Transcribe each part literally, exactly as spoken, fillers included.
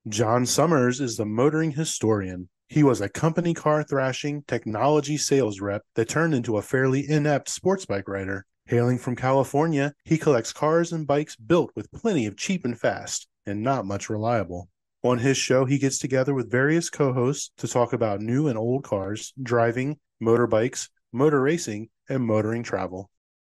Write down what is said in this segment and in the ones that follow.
John Summers is the motoring historian. He was a company car thrashing technology sales rep that turned into a fairly inept sports bike rider. Hailing from California, he collects cars and bikes built with plenty of cheap and fast, and not much reliable. On his show, he gets together with various co hosts to talk about new and old cars, driving, motorbikes, motor racing, and motoring travel.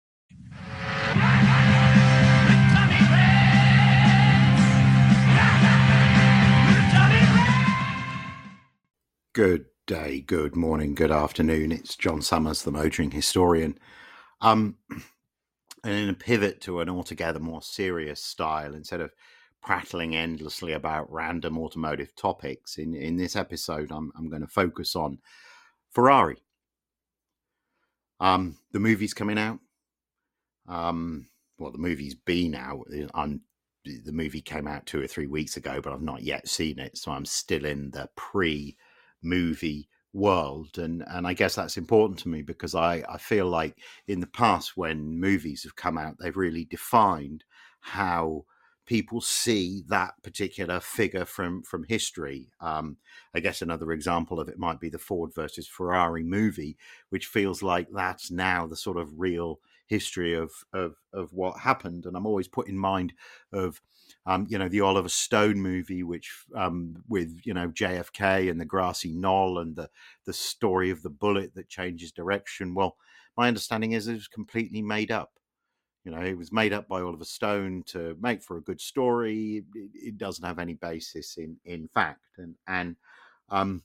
Good day, good morning, good afternoon. It's John Summers, the motoring historian. Um, and in a pivot to an altogether more serious style, instead of prattling endlessly about random automotive topics, in, in this episode, I'm, I'm going to focus on Ferrari. Um, the movie's coming out. Um, well, the movie's been out. I'm, the movie came out two or three weeks ago, but I've not yet seen it. So I'm still in the pre movie world, and and I guess that's important to me because I I feel like in the past when movies have come out, they've really defined how people see that particular figure from from history. um I guess another example of it might be the Ford versus Ferrari movie, which feels like that's now the sort of real history of of of what happened. And I'm always put in mind of um, you know, the Oliver Stone movie, which um, with, you know, J F K and the grassy knoll and the, the story of the bullet that changes direction. Well, my understanding is it was completely made up. You know, it was made up by Oliver Stone to make for a good story. It, it doesn't have any basis in, in fact. And, and um,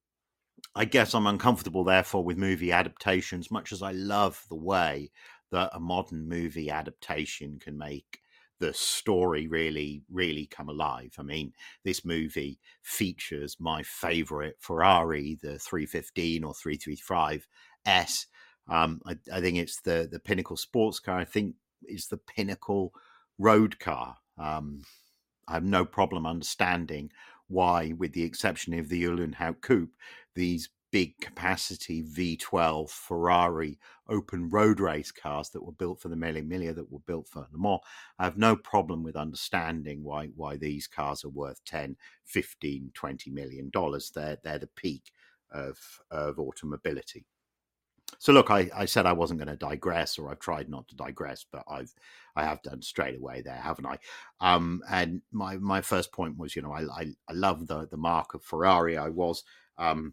I guess I'm uncomfortable, therefore, with movie adaptations, much as I love the way that a modern movie adaptation can make the story really, really come alive. I mean, this movie features my favorite Ferrari, the three fifteen or three thirty-five S. Um, I, I think it's the, the pinnacle sports car. I think it's the pinnacle road car. Um, I have no problem understanding why, with the exception of the Uhlenhaut Coupe, these big capacity V twelve Ferrari open road race cars that were built for the Mille Miglia, that were built for Le Mans, I have no problem with understanding why why these cars are worth ten, fifteen, twenty million dollars. They're they're the peak of of automobility. So look, I, I said I wasn't going to digress, or I've tried not to digress, but I've I have done straight away there, haven't I? Um, and my my first point was, you know, I I, I love the the mark of Ferrari. I was um,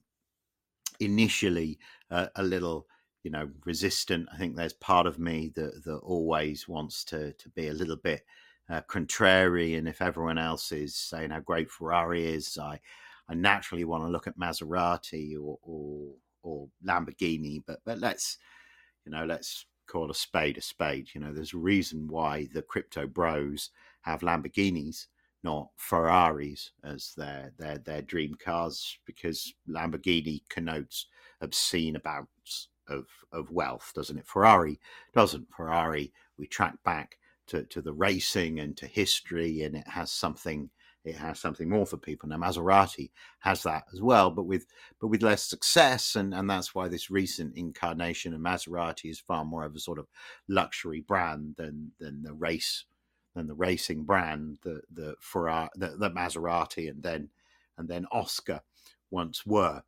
initially uh, a little, you know, resistant. I think there's part of me that that always wants to to be a little bit uh, contrary, and if everyone else is saying how great Ferrari is, I I naturally want to look at Maserati or or or Lamborghini, but but let's, you know, let's call a spade a spade. You know, there's a reason why the crypto bros have Lamborghinis, not Ferraris, as their their their dream cars, because Lamborghini connotes obscene amounts of of wealth, doesn't it? Ferrari doesn't. Ferrari, we track back to to the racing and to history, and it has something it has something more for people. Now Maserati has that as well, but with but with less success, and and that's why this recent incarnation of Maserati is far more of a sort of luxury brand than than the race than the racing brand that the Ferrari, the, the Maserati, and then and then Oscar once were.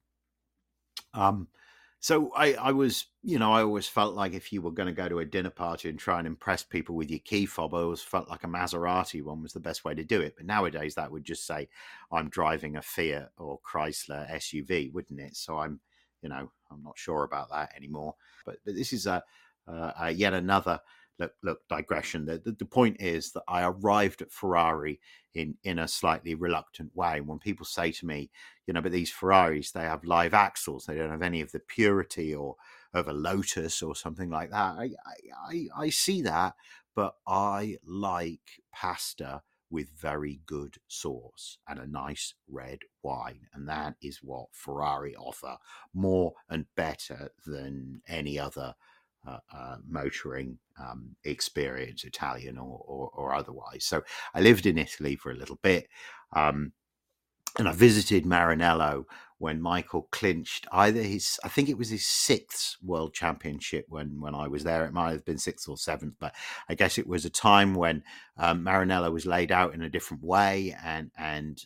Um, so I, I was, you know, I always felt like if you were going to go to a dinner party and try and impress people with your key fob, I always felt like a Maserati one was the best way to do it. But nowadays that would just say I'm driving a Fiat or Chrysler S U V, wouldn't it? So I'm, you know, I'm not sure about that anymore. But, but this is a, uh, a yet another look, look digression. The, the, the point is that I arrived at Ferrari in, in a slightly reluctant way. When people say to me, you know, but these Ferraris, they have live axles. They don't have any of the purity or of a Lotus or something like that. I, I, I see that, but I like pasta with very good sauce and a nice red wine. And that is what Ferrari offer more and better than any other uh, uh, motoring um, experience, Italian or, or, or otherwise. So I lived in Italy for a little bit. Um, And I visited Maranello when Michael clinched either his, I think it was his sixth world championship when, when I was there. It might have been sixth or seventh, but I guess it was a time when um, Maranello was laid out in a different way. And, and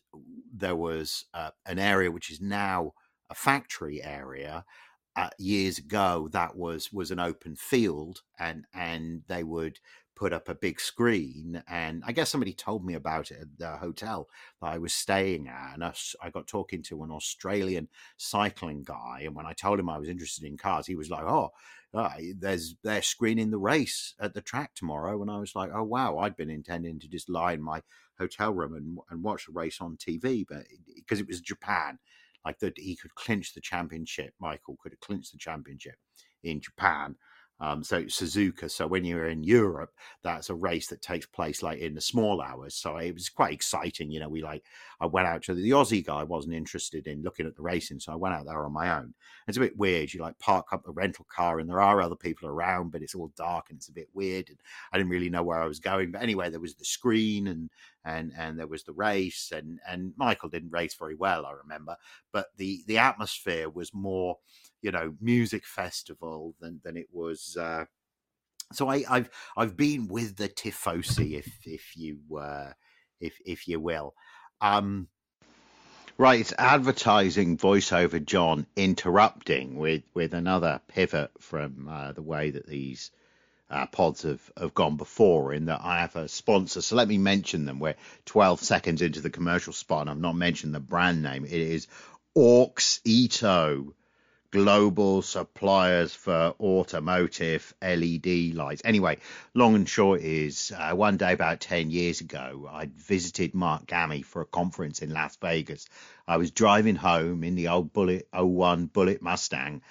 there was uh, an area which is now a factory area. Uh, years ago, that was was an open field, and and they would put up a big screen. And I guess somebody told me about it at the hotel that I was staying at, and I, I got talking to an Australian cycling guy. And when I told him I was interested in cars, he was like, "Oh, uh, there's they're screening the race at the track tomorrow." And I was like, "Oh wow!" I'd been intending to just lie in my hotel room and and watch the race on T V, but because it was Japan. Like that, he could clinch the championship. Michael could have clinched the championship in Japan. Um, so Suzuka. So when you're in Europe, that's a race that takes place like in the small hours. So it was quite exciting. You know, we like, I went out to the, the Aussie guy wasn't interested in looking at the racing. So I went out there on my own. It's a bit weird. You like park up the rental car and there are other people around, but it's all dark and it's a bit weird. And I didn't really know where I was going. But anyway, there was the screen and, and, and there was the race and, and Michael didn't race very well, I remember, but the, the atmosphere was more, you know, music festival than than it was. Uh, so I, I've I've been with the tifosi, if if you uh, if if you will. Um, right, it's advertising voiceover John interrupting with with another pivot from uh, the way that these uh, pods have, have gone before, in that I have a sponsor. So let me mention them. We're twelve seconds into the commercial spot and I've not mentioned the brand name. It is Auxito, global suppliers for automotive L E D lights. Anyway, long and short is, uh, one day about ten years ago, I'd visited Mark Gammy for a conference in Las Vegas. I was driving home in the old Bullet oh one Bullet Mustang.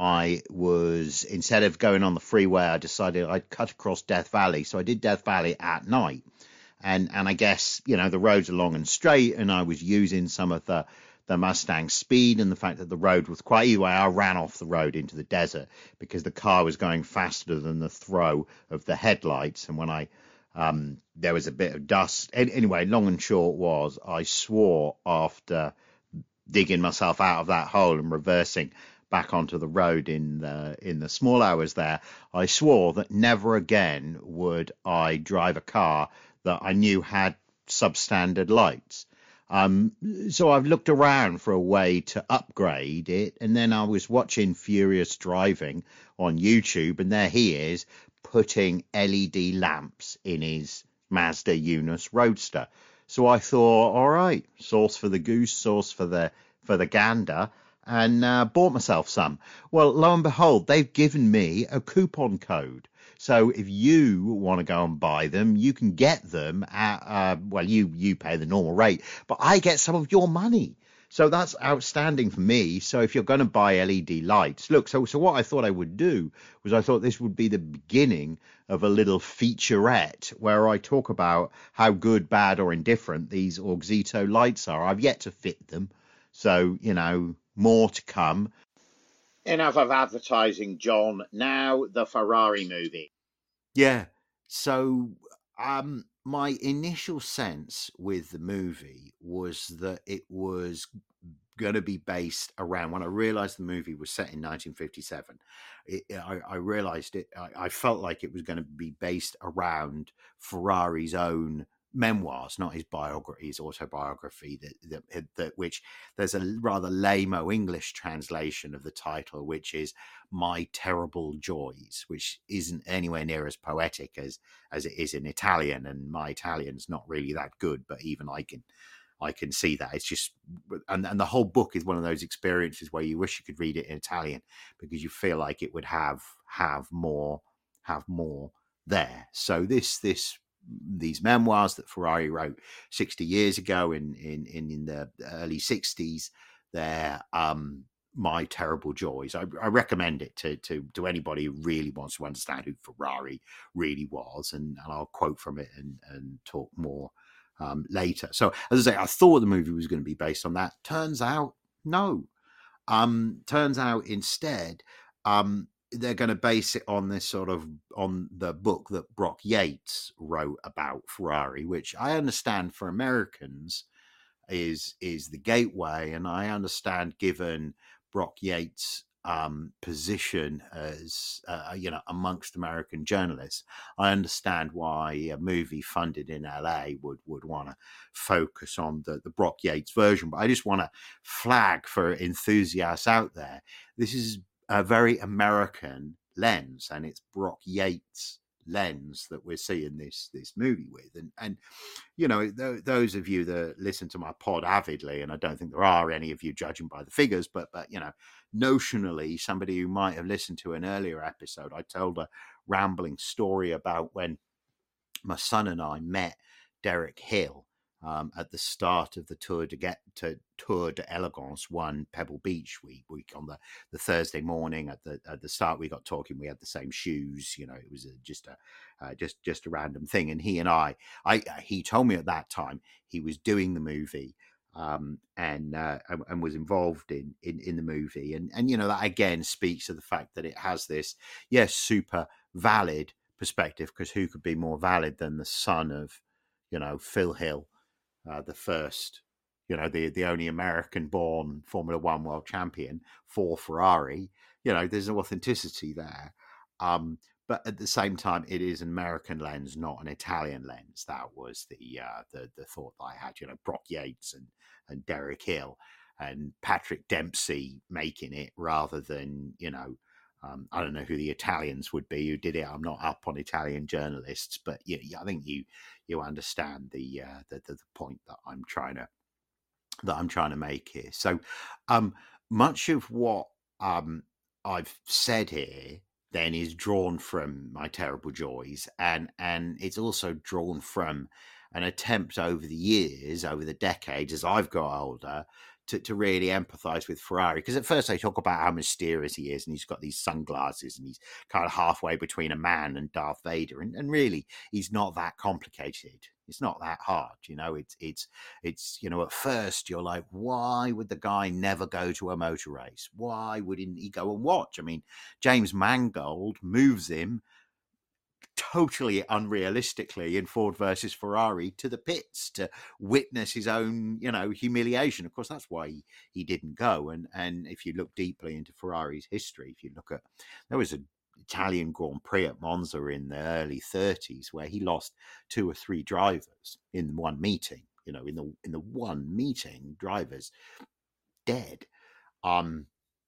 I was, instead of going on the freeway, I decided I'd cut across Death Valley. So I did Death Valley at night. And, and I guess, you know, the roads are long and straight, and I was using some of the the Mustang speed and the fact that the road was quite, anyway, I ran off the road into the desert because the car was going faster than the throw of the headlights. And when I, um, there was a bit of dust. Anyway, long and short was, I swore after digging myself out of that hole and reversing back onto the road in the, in the small hours there, I swore that never again would I drive a car that I knew had substandard lights. Um, so I've looked around for a way to upgrade it, and then I was watching Furious Driving on YouTube, and there he is putting L E D lamps in his Mazda Yunus Roadster. So I thought, all right, sauce for the goose, sauce for the for the gander, and uh, bought myself some. Well, lo and behold, they've given me a coupon code. So if you want to go and buy them, you can get them at, uh, well, you, you pay the normal rate, but I get some of your money. So that's outstanding for me. So if you're going to buy L E D lights, look, so, so what I thought I would do was I thought this would be the beginning of a little featurette where I talk about how good, bad or indifferent these Auxito lights are. I've yet to fit them. So, you know, more to come. Enough of advertising, John. Now the Ferrari movie. Yeah. So um, my initial sense with the movie was that it was going to be based around, when I realized the movie was set in nineteen fifty-seven, it, I, I realized it, I, I felt like it was going to be based around Ferrari's own memoirs, not his biography, his autobiography, that, that, that which there's a rather lame-o English translation of the title, which is My Terrible Joys, which isn't anywhere near as poetic as as it is in Italian, and my Italian's not really that good, but even I can I can see that. It's just, and, and the whole book is one of those experiences where you wish you could read it in Italian, because you feel like it would have have more have more there. So this this these memoirs that Ferrari wrote sixty years ago in in in, in the early sixties, they're um My Terrible Joys. I, I recommend it to to to anybody who really wants to understand who Ferrari really was, and, and I'll quote from it and and talk more um later. So as I say, I thought the movie was going to be based on that. Turns out no. Um turns out instead um they're going to base it on this sort of, on the book that Brock Yates wrote about Ferrari, which I understand for Americans is is the gateway. And I understand, given Brock Yates' um, position as uh, you know amongst American journalists. I understand why a movie funded in L A would would want to focus on the the Brock Yates version, but I just want to flag for enthusiasts out there, this is a very American lens, and it's Brock Yates lens that we're seeing this this movie with. And and you know th- those of you that listen to my pod avidly, and I don't think there are any of you judging by the figures, but but you know notionally, somebody who might have listened to an earlier episode, I told a rambling story about when my son and I met Derek Hill um, at the start of the Tour de get to Tour de Elegance one Pebble Beach week. Week on the, the Thursday morning at the at the start, we got talking. We had the same shoes. You know, it was a, just a uh, just just a random thing. And he and I, I he told me at that time he was doing the movie. Um, and, uh, and and was involved in, in in the movie, and and you know that again speaks to the fact that it has this yes super valid perspective, because who could be more valid than the son of, you know, Phil Hill, uh, the first, you know, the the only American-born Formula One world champion for Ferrari. You know, there's an authenticity there. Um, but at the same time, it is an American lens, not an Italian lens. That was the uh, the the thought that I had. You know, Brock Yates and and Derek Hill and Patrick Dempsey making it, rather than, you know, um, I don't know who the Italians would be who did it. I'm not up on Italian journalists, but yeah, I think you you understand the, uh, the the the point that I'm trying to that I'm trying to make here. So, um, much of what um, I've said here then is drawn from My Terrible Joys, and and it's also drawn from an attempt over the years, over the decades, as I've got older, to, to really empathize with Ferrari. Because at first they talk about how mysterious he is, and he's got these sunglasses, and he's kind of halfway between a man and Darth Vader, and, and really he's not that complicated. It's not that hard, you know. It's it's it's you know, at first you're like, why would the guy never go to a motor race? Why wouldn't he go and watch? I mean, James Mangold moves him totally unrealistically in Ford versus Ferrari to the pits to witness his own, you know, humiliation. Of course, that's why he, he didn't go. And and if you look deeply into Ferrari's history, if you look at, there was an Italian Grand Prix at Monza in the early thirties where he lost two or three drivers in one meeting. You know, in the in the one meeting, drivers dead. Um,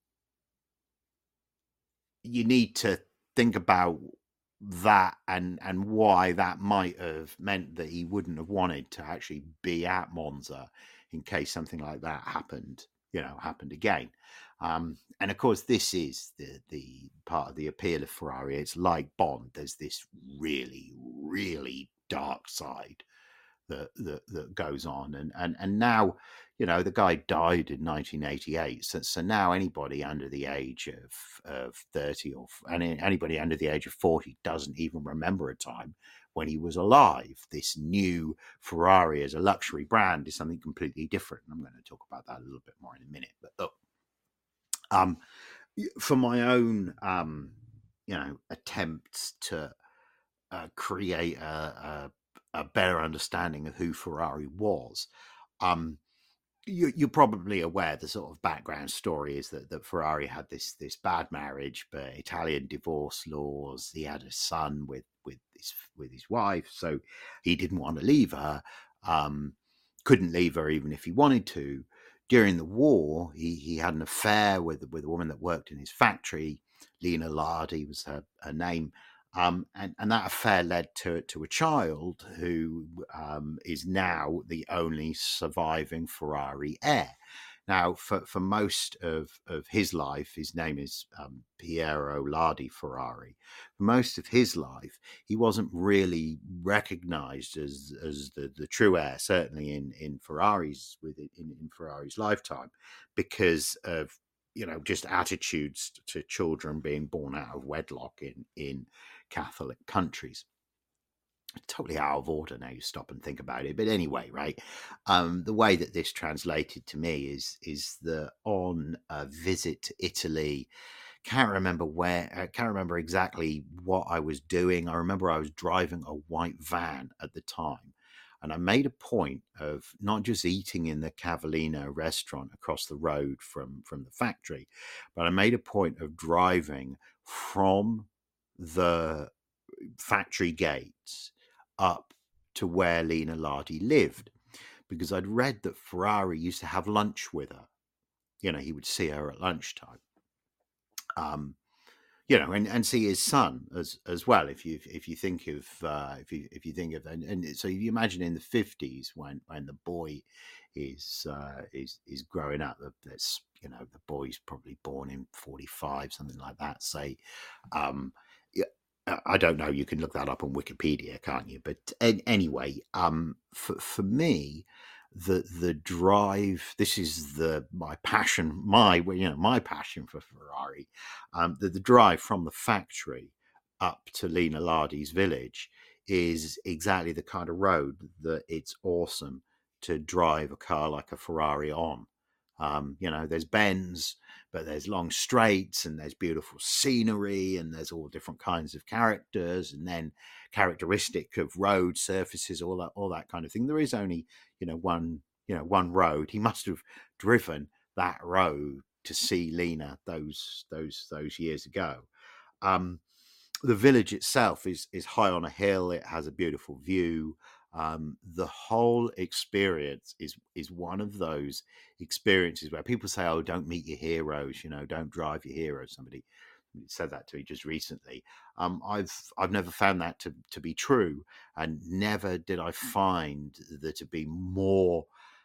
you need to think about that and and why that might have meant that he wouldn't have wanted to actually be at Monza in case something like that happened, you know, happened again. Um, and of course, this is the the part of the appeal of Ferrari. It's like Bond. There's this really, really dark side that that, that goes on, and and and now, you know, the guy died in nineteen eighty-eight. So, so now anybody under the age of, of thirty or and anybody under the age of forty doesn't even remember a time when he was alive. This new Ferrari as a luxury brand is something completely different. I'm going to talk about that a little bit more in a minute. But look, um, for my own, um, you know, attempts to uh, create a, a, a better understanding of who Ferrari was, um, you, you're probably aware the sort of background story is that, that Ferrari had this this bad marriage, but Italian divorce laws. He had a son with with his with his wife, so he didn't want to leave her. Um, couldn't leave her even if he wanted to. During the war, he he had an affair with with a woman that worked in his factory. Lena Lardi was her, her name. Um, and, and that affair led to to a child who um, is now the only surviving Ferrari heir. Now, for, for most of, of his life, his name is um, Piero Lardi Ferrari. For most of his life, he wasn't really recognized as as the, the true heir, certainly in in Ferrari's with in, in Ferrari's lifetime, because of, you know, just attitudes to children being born out of wedlock in in Catholic countries. Totally out of order now you stop and think about it, but anyway, right, um the way that this translated to me is is that on a visit to Italy, can't remember where, I can't remember exactly what I was doing. I remember I was driving a white van at the time. And I made a point of not just eating in the Cavallino restaurant across the road from, from the factory, but I made a point of driving from the factory gates up to where Lina Lardi lived, because I'd read that Ferrari used to have lunch with her. You know, he would see her at lunchtime. Um, you know, and, and see his son as as well. If you if you think of uh, if you if you think of and, and so you imagine in the fifties when when the boy is uh, is is growing up, that's, you know, the boy's probably born in forty-five, something like that. Say, um, yeah, I don't know. You can look that up on Wikipedia, can't you? But anyway, um, for for me, the the drive, this is the my passion, my you know my passion for Ferrari. Um, the, the drive from the factory up to Lina Lardi's village is exactly the kind of road that it's awesome to drive a car like a Ferrari on. Um, you know, there's bends, but there's long straights, and there's beautiful scenery, and there's all different kinds of characters, and then characteristic of road surfaces, all that, all that kind of thing. There is only, you know, one, you know, one road. He must have driven that road to see Lina those those those years ago. Um, the village itself is is high on a hill. It has a beautiful view. Um, the whole experience is is one of those experiences where people say, "Oh, don't meet your heroes," you know, "don't drive your heroes." Somebody said that to me just recently. Um, I've I've never found that to to be true, and never did I find there to be more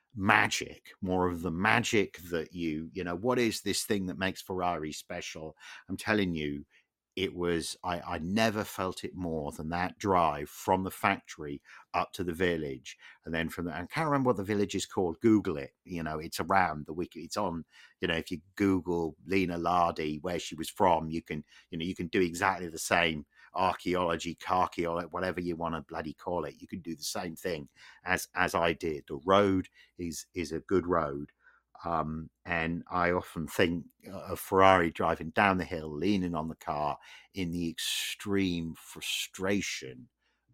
magic, more of the magic that you you know. What is this thing that makes Ferrari special? I'm telling you, it was, I, I never felt it more than that drive from the factory up to the village. And then from there, I can't remember what the village is called. Google it. You know, it's around the wiki. It's on, you know, if you Google Lina Lardi, where she was from, you can, you know, you can do exactly the same archaeology, carchaeology, whatever you want to bloody call it. You can do the same thing as, as I did. The road is, is a good road. Um, and I often think of Ferrari driving down the hill, leaning on the car in the extreme frustration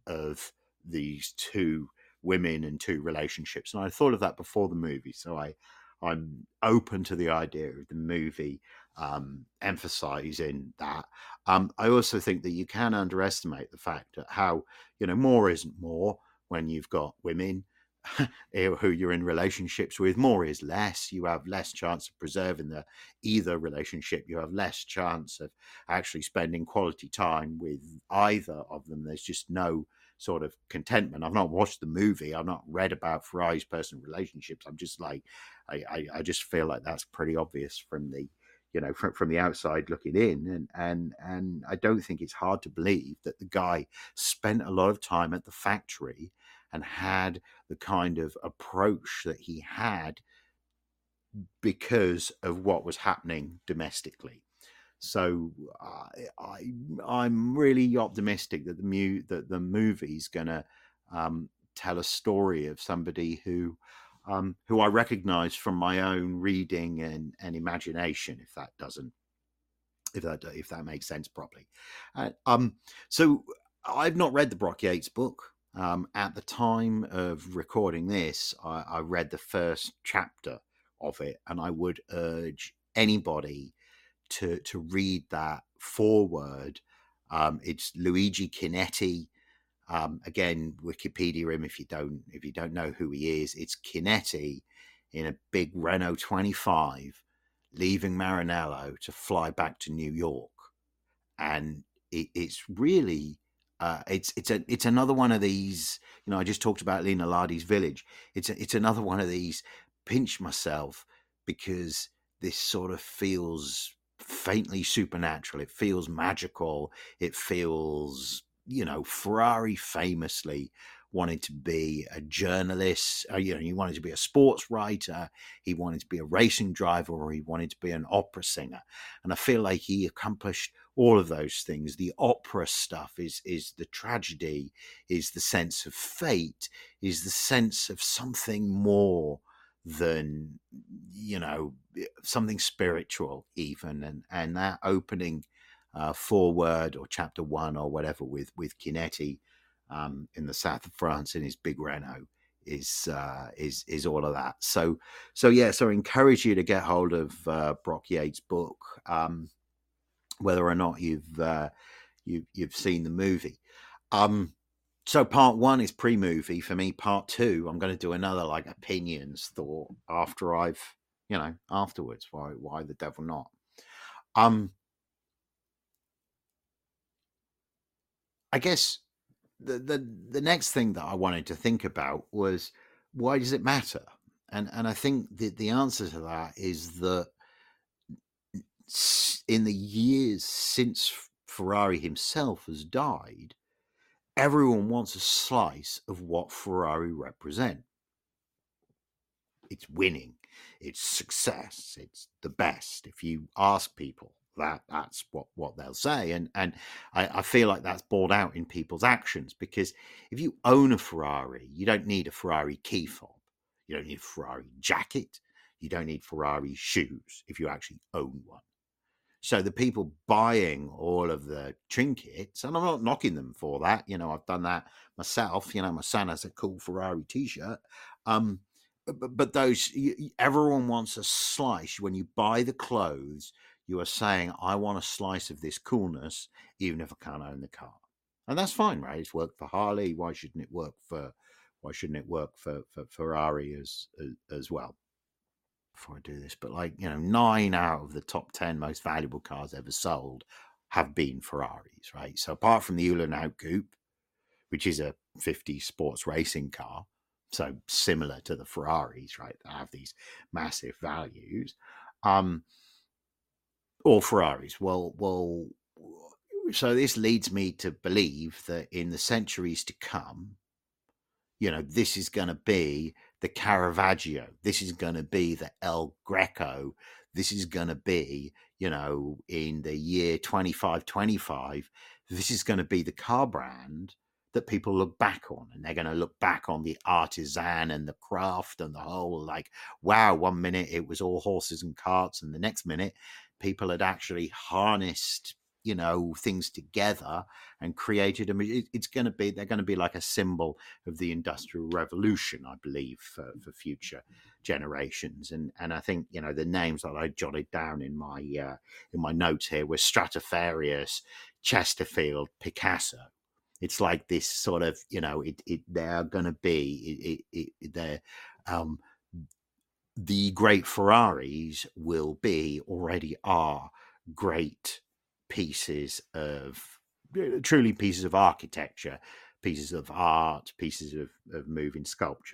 of these two women and two relationships. And I thought of that before the movie. So I, I'm open to the idea of the movie um, emphasizing that. Um, I also think that you can underestimate the fact that how, you know, more isn't more when you've got women who you're in relationships with. More is less. You have less chance of preserving the either relationship. You have less chance of actually spending quality time with either of them. There's just no sort of contentment. I've not watched the movie. I've not read about Ferrari's personal relationships. I'm just like, I, I, I just feel like that's pretty obvious from the, you know, from, from the outside looking in. And, and, and I don't think it's hard to believe that the guy spent a lot of time at the factory and had the kind of approach that he had because of what was happening domestically. So uh, I, I'm really optimistic that the mu- that the movie's going to um, tell a story of somebody who um, who I recognise from my own reading and, and imagination. If that doesn't, if that if that makes sense properly. Uh, um, so I've not read the Brock Yates book. Um, at the time of recording this, I, I read the first chapter of it, and I would urge anybody to to read that forward. Um, it's Luigi Chinetti. Um, again, Wikipedia him if you don't if you don't know who he is. It's Chinetti in a big Renault twenty-five, leaving Maranello to fly back to New York, and it, it's really. Uh, it's it's a it's another one of these. You know, I just talked about Lina Lardi's village. It's a, it's another one of these. Pinch myself because this sort of feels faintly supernatural. It feels magical. It feels, you know, Ferrari famously wanted to be a journalist. Uh, you know, he wanted to be a sports writer. He wanted to be a racing driver, or he wanted to be an opera singer. And I feel like he accomplished all of those things. The opera stuff is is the tragedy, is the sense of fate, is the sense of something more than, you know, something spiritual even. And and that opening uh, foreword or chapter one or whatever with with Chinetti um, in the south of France in his big Renault is uh, is is all of that. So so yeah, so I encourage you to get hold of uh, Brock Yates' book, um, whether or not you've uh, you you've seen the movie. Um, so part one is pre-movie for me. Part two, I'm going to do another like opinions thought after I've you know afterwards. Why why the devil not? Um, I guess the the the next thing that I wanted to think about was, why does it matter? And and I think that the answer to that is that in the years since Ferrari himself has died, everyone wants a slice of what Ferrari represent. It's winning, it's success, it's the best. If you ask people that, that's what, what they'll say. And and I, I feel like that's borne out in people's actions, because if you own a Ferrari, you don't need a Ferrari key fob. You don't need a Ferrari jacket. You don't need Ferrari shoes if you actually own one. So the people buying all of the trinkets, and I'm not knocking them for that. You know, I've done that myself. You know, my son has a cool Ferrari T-shirt. Um, but, but those, everyone wants a slice. When you buy the clothes, you are saying, I want a slice of this coolness, even if I can't own the car. And that's fine, right? It's worked for Harley. Why shouldn't it work for, why shouldn't it work for, for Ferrari as, as, as well? Before I do this, but like, you know, nine out of the top ten most valuable cars ever sold have been Ferraris, right? So apart from the Uhlenhaut Coupe, which is a fifties sports racing car, so similar to the Ferraris, right, that have these massive values, um, all Ferraris. Well, well, so this leads me to believe that in the centuries to come, you know, this is going to be the Caravaggio. This is going to be the El Greco. This is going to be, you know, in the year twenty-five twenty-five, this is going to be the car brand that people look back on. And they're going to look back on the artisan and the craft and the whole, like, wow, one minute it was all horses and carts, and the next minute people had actually harnessed, you know, things together and created them. It's going to be, they're going to be like a symbol of the Industrial Revolution, I believe, for, for future generations. And and I think, you know, the names that I jotted down in my uh, in my notes here were Stradivarius, Chesterfield, Picasso. It's like this sort of, you know, it, it they're going to be, it, it, it, they're, um, the great Ferraris will be, already are, great pieces of, truly pieces of architecture, pieces of art, pieces of, of moving sculpture.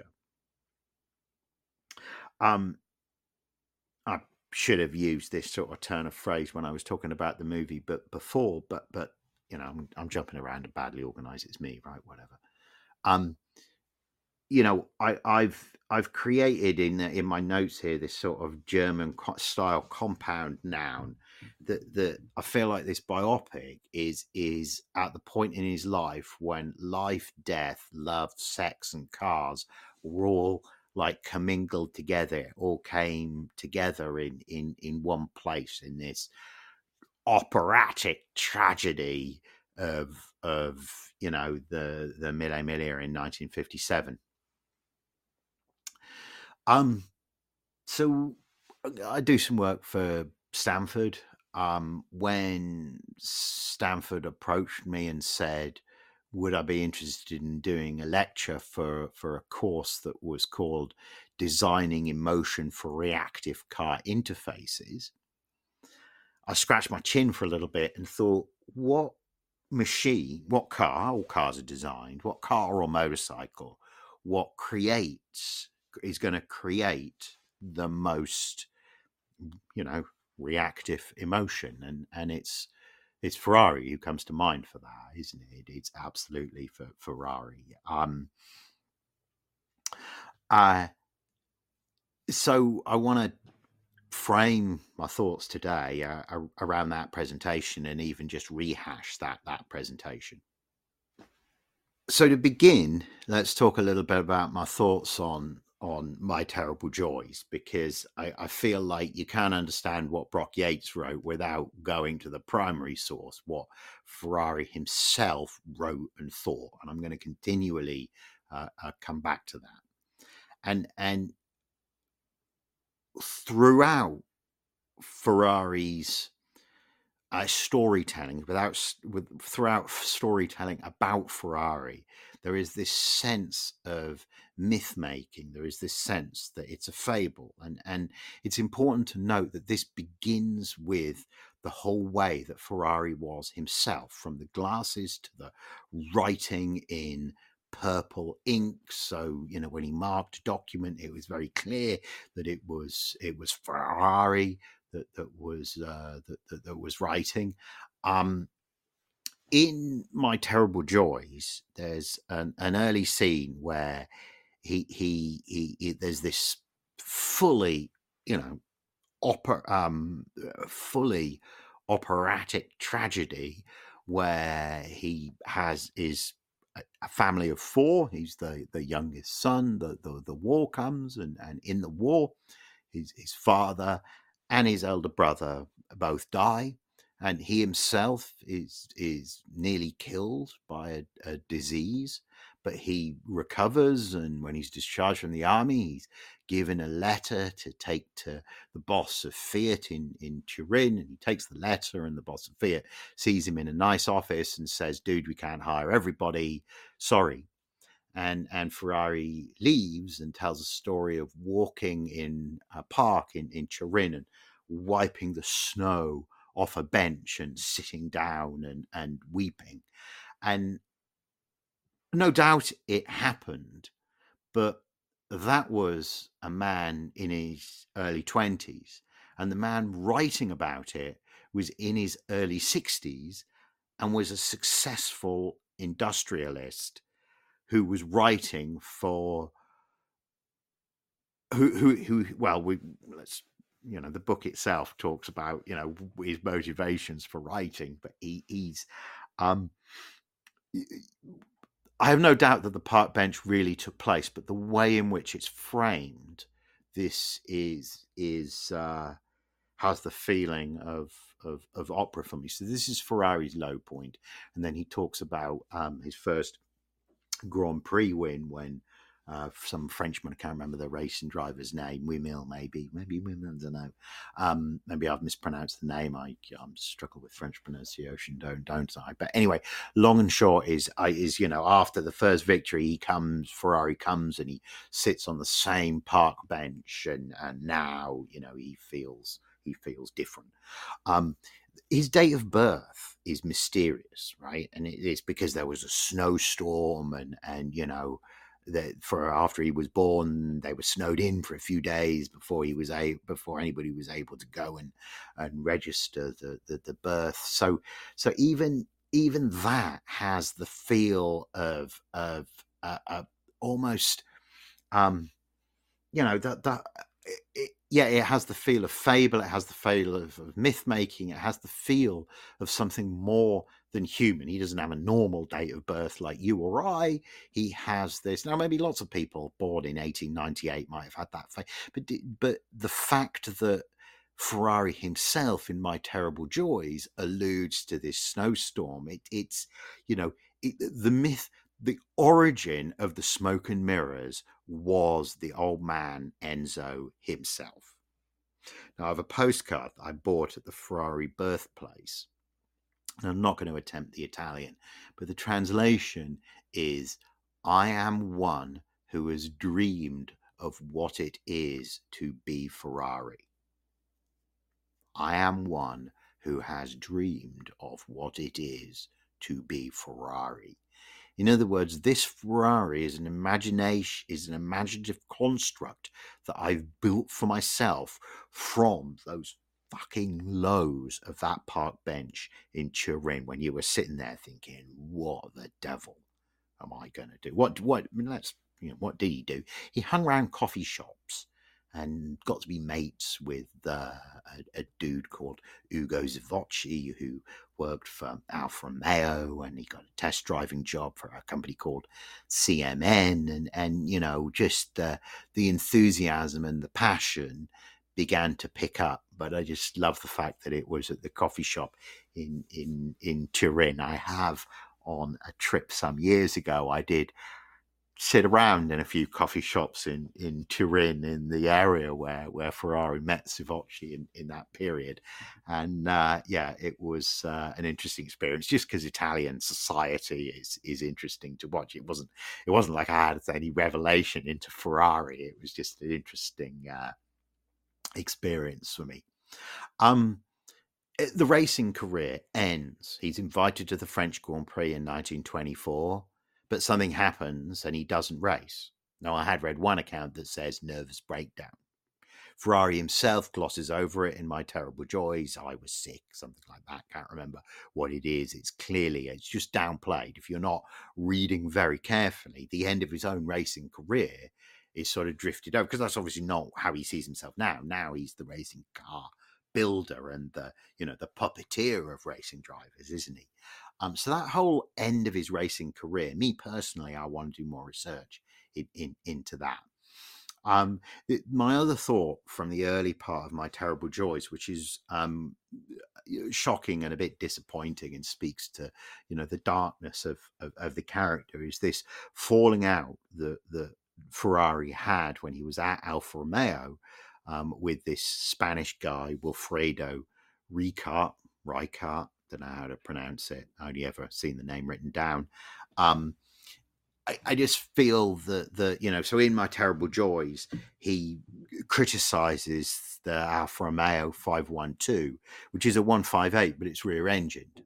Um, I should have used this sort of turn of phrase when I was talking about the movie, but before, but but you know, I'm, I'm jumping around and badly organized. It's me, right? Whatever. Um, you know, I, I've I've created in in my notes here this sort of German style compound noun that that I feel like this biopic is is at the point in his life when life, death, love, sex, and cars were all like commingled together, all came together in in in one place in this operatic tragedy of of you know the the Mille Miglia in nineteen fifty-seven. Um, so I do some work for Stanford. Um, when Stanford approached me and said, would I be interested in doing a lecture for, for a course that was called Designing Emotion for Reactive Car Interfaces, I scratched my chin for a little bit and thought, what machine, what car, all cars are designed, what car or motorcycle, what creates, is going to create the most, you know, reactive emotion? And and it's it's Ferrari who comes to mind for that, isn't it? It's absolutely for Ferrari. Um, uh, so I want to frame my thoughts today uh, around that presentation, and even just rehash that that presentation. So to begin, let's talk a little bit about my thoughts on on My Terrible Joys, because I, I feel like you can't understand what Brock Yates wrote without going to the primary source, what Ferrari himself wrote and thought. And I'm going to continually uh, uh, come back to that. and and throughout Ferrari's uh, storytelling, without with throughout storytelling about Ferrari, there is this sense of myth making. There is this sense that it's a fable, and and it's important to note that this begins with the whole way that Ferrari was himself, from the glasses to the writing in purple ink. So, you know, when he marked a document, it was very clear that it was it was Ferrari that that was uh, that, that that was writing. Um, in My Terrible Joys, there's an, an early scene where he, he he he there's this fully, you know, opera um fully operatic tragedy where he has his a a family of four. He's the the youngest son. The the, the war comes, and and in the war, his his father and his elder brother both die, and he himself is is nearly killed by a, a disease, but he recovers, and when he's discharged from the army, he's given a letter to take to the boss of Fiat in in Turin, and he takes the letter, and the boss of Fiat sees him in a nice office and says, "Dude, we can't hire everybody, sorry." And and Ferrari leaves and tells a story of walking in a park in, in Turin and wiping the snow off a bench and sitting down and, and weeping. And no doubt it happened, but that was a man in his early twenties. And the man writing about it was in his early sixties and was a successful industrialist who was writing for who who who well we let's you know the book itself talks about, you know, his motivations for writing, but he, he's um I have no doubt that the park bench really took place, but the way in which it's framed, this is is uh has the feeling of of of opera for me. So this is Ferrari's low point, and then he talks about um his first Grand Prix win when uh, some Frenchman, I can't remember the racing driver's name, Wimil maybe, maybe Wimil, I don't know. Um, maybe I've mispronounced the name. I um, struggle with French pronunciation, don't don't I? But anyway, long and short is, I is you know, after the first victory, he comes, Ferrari comes, and he sits on the same park bench, and and now, you know, he feels he feels different. Um, his date of birth is mysterious, right? And it is because there was a snowstorm, and and you know that for after he was born, they were snowed in for a few days before he was a before anybody was able to go and and register the the, the birth. So so even even that has the feel of of uh, uh, almost um you know that that. It, yeah, it has the feel of fable. It has the feel of, of myth making. It has the feel of something more than human. He doesn't have a normal date of birth like you or I. He has this. Now, maybe lots of people born in eighteen ninety-eight might have had that fate, but but the fact that Ferrari himself in My Terrible Joys alludes to this snowstorm. It, it's you know it, the myth. The origin of the smoke and mirrors was the old man Enzo himself. Now, I have a postcard that I bought at the Ferrari birthplace, and I'm not going to attempt the Italian, but the translation is, "I am one who has dreamed of what it is to be Ferrari. I am one who has dreamed of what it is to be Ferrari." In other words, this Ferrari is an imagination, is an imaginative construct that I've built for myself from those fucking lows of that park bench in Turin when you were sitting there thinking, "What the devil am I going to do?" What? What? I mean, let's. You know, what did he do? He hung around coffee shops and got to be mates with uh, a, a dude called Ugo Zavocci, who worked for Alfa Romeo, and he got a test driving job for a company called C M N, and and you know, just uh, the enthusiasm and the passion began to pick up. But I just love the fact that it was at the coffee shop in in in Turin. I have, on a trip some years ago, I did sit around in a few coffee shops in, in Turin, in the area where, where Ferrari met Savocci in, in that period. And uh, yeah, it was uh, an interesting experience just because Italian society is is interesting to watch. It wasn't it wasn't like I had any revelation into Ferrari. It was just an interesting uh, experience for me. Um, the racing career ends. He's invited to the French Grand Prix in nineteen twenty-four. But something happens and he doesn't race. Now, I had read one account that says nervous breakdown. Ferrari himself glosses over it in My Terrible Joys. I was sick, something like that. Can't remember what it is. It's clearly, it's just downplayed. If you're not reading very carefully, the end of his own racing career is sort of drifted over, because that's obviously not how he sees himself now. Now he's the racing car builder and the, you know, the puppeteer of racing drivers, isn't he? Um, so that whole end of his racing career, me personally, I want to do more research in, in, into that. Um, it, my other thought from the early part of My Terrible Joys, which is um, shocking and a bit disappointing and speaks to, you know, the darkness of, of, of the character, is this falling out that, that Ferrari had when he was at Alfa Romeo um, with this Spanish guy, Wilfredo Ricart, Ricart, don't know how to pronounce it. I only ever seen the name written down. Um, I, I just feel that the, you know, so in My Terrible Joys, he criticizes the Alfa Romeo five one two, which is a one fifty-eight, but it's rear engined.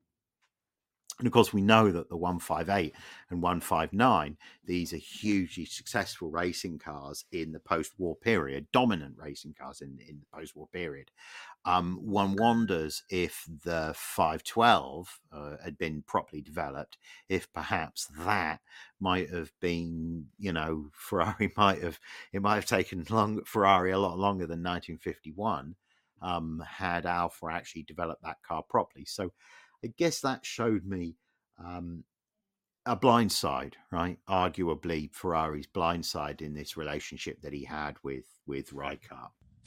And of course, we know that the one fifty-eight and one fifty-nine, these are hugely successful racing cars in the post-war period, dominant racing cars in, in the post-war period. Um, one wonders if the five twelve uh, had been properly developed, if perhaps that might have been, you know, Ferrari might have, it might have taken long, Ferrari a lot longer than nineteen fifty-one um, had Alfa actually developed that car properly. So I guess that showed me um, a blind side, right? Arguably Ferrari's blind side in this relationship that he had with, with Ricart.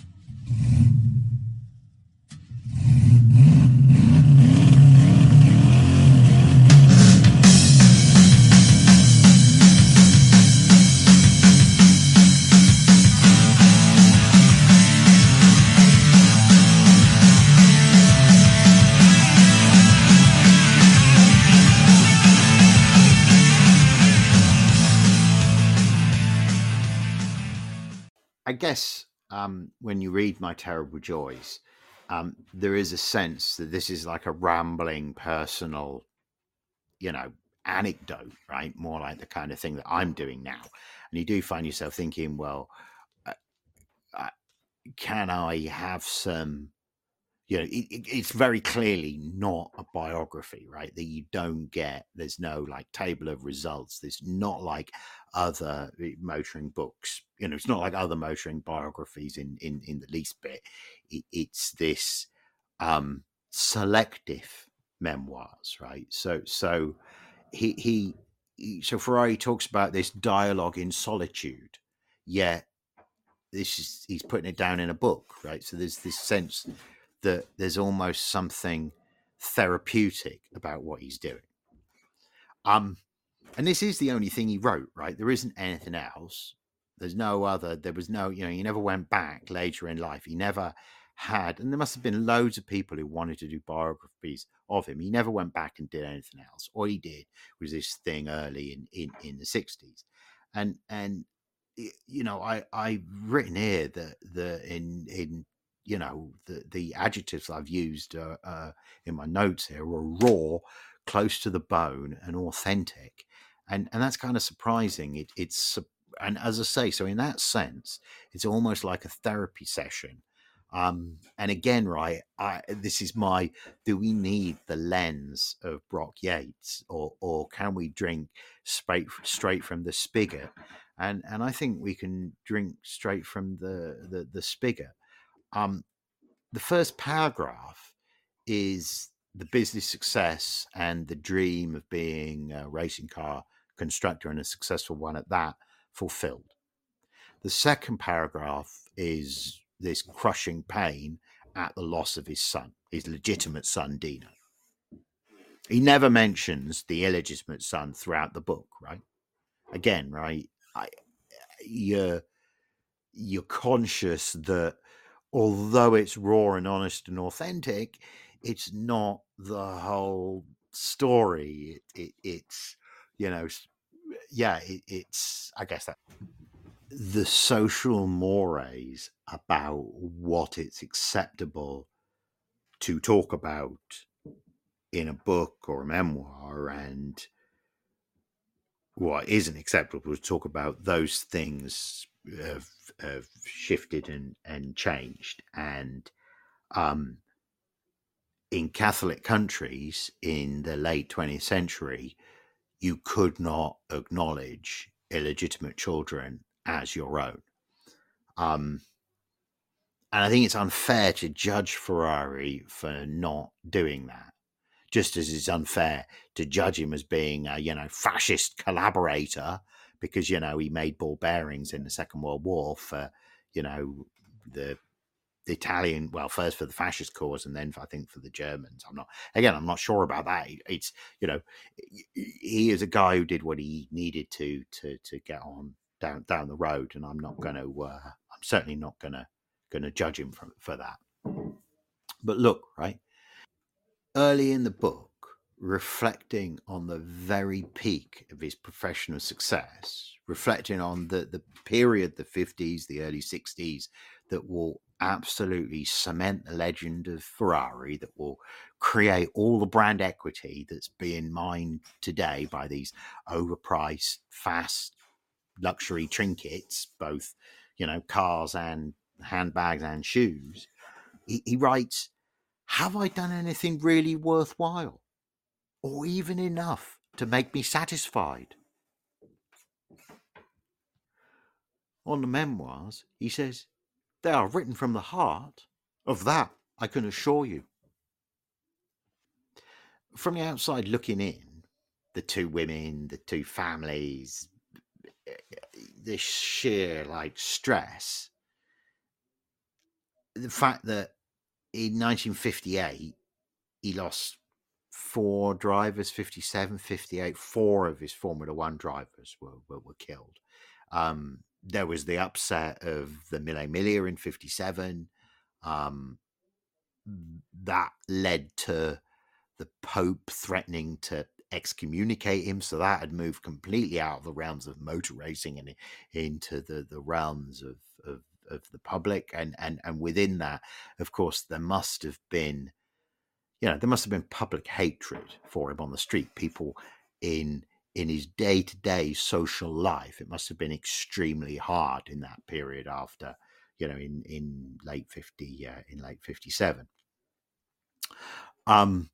I guess um, when you read My Terrible Joys, um, there is a sense that this is like a rambling personal, you know, anecdote, right? More like the kind of thing that I'm doing now. And you do find yourself thinking, well, uh, uh, can I have some, you know, it, it, it's very clearly not a biography, right? That you don't get, there's no like table of results. There's not like other motoring books, you know, it's not like other motoring biographies in, in, in the least bit. It, it's this um, selective memoirs, right? So, so he, he, he, so Ferrari talks about this dialogue in solitude, yet this is, he's putting it down in a book, right? So there's this sense that there's almost something therapeutic about what he's doing. Um, and this is the only thing he wrote, right? There isn't anything else. There's no other, there was no, you know, he never went back later in life. He never had, and there must have been loads of people who wanted to do biographies of him. He never went back and did anything else. All he did was this thing early in, in, in the sixties. And, and, you know, I, I've written here that the, in, in, you know, the, the adjectives I've used uh, uh, in my notes here were raw, close to the bone, and authentic. And and that's kind of surprising. It, it's, and as I say, so in that sense, it's almost like a therapy session. Um, and again, right, I, this is my, do we need the lens of Brock Yates, or or can we drink straight, straight from the spigot? And and I think we can drink straight from the, the, the spigot. Um, the first paragraph is the business success and the dream of being a racing car constructor, and a successful one at that, fulfilled. The second paragraph is this crushing pain at the loss of his son, his legitimate son, Dino. He never mentions the illegitimate son throughout the book, right? Again, right? I, you're you're conscious that although it's raw and honest and authentic, it's not the whole story. It, it, it's, you know, yeah, it, it's, I guess that the social mores about what it's acceptable to talk about in a book or a memoir and what isn't acceptable to talk about, those things have, have shifted and, and changed. And um, in Catholic countries in the late twentieth century, you could not acknowledge illegitimate children as your own. Um, and I think it's unfair to judge Ferrari for not doing that, just as it's unfair to judge him as being a, you know, fascist collaborator because, you know, he made ball bearings in the Second World War for, you know, the, the Italian, well, first for the fascist cause and then for, I think for the Germans. I'm not, again, I'm not sure about that. It's, you know, he is a guy who did what he needed to, to, to get on down, down the road. And I'm not going to, uh, I'm certainly not going to, going to judge him for, for that. But look, right, early in the book, reflecting on the very peak of his professional success, reflecting on the, the period, the fifties, the early sixties, that will absolutely cement the legend of Ferrari, that will create all the brand equity that's being mined today by these overpriced, fast luxury trinkets, both, you know, cars and handbags and shoes. He, he writes, have I done anything really worthwhile or even enough to make me satisfied? On the memoirs, he says, they are written from the heart. Of that, I can assure you. From the outside looking in, the two women, the two families, this sheer like stress, the fact that in nineteen fifty-eight, he lost four drivers, fifty-seven, fifty-eight, four of his Formula One drivers were, were, were killed. Um, there was the upset of the Mille Miglia in fifty-seven. Um, that led to the Pope threatening to excommunicate him. So that had moved completely out of the realms of motor racing and into the, the realms of, of, of the public. And, and, and within that, of course, there must have been, you know, there must have been public hatred for him on the street. People in in his day-to-day social life, it must have been extremely hard in that period after, you know, in in late fifty, uh, in late fifty-seven. Um,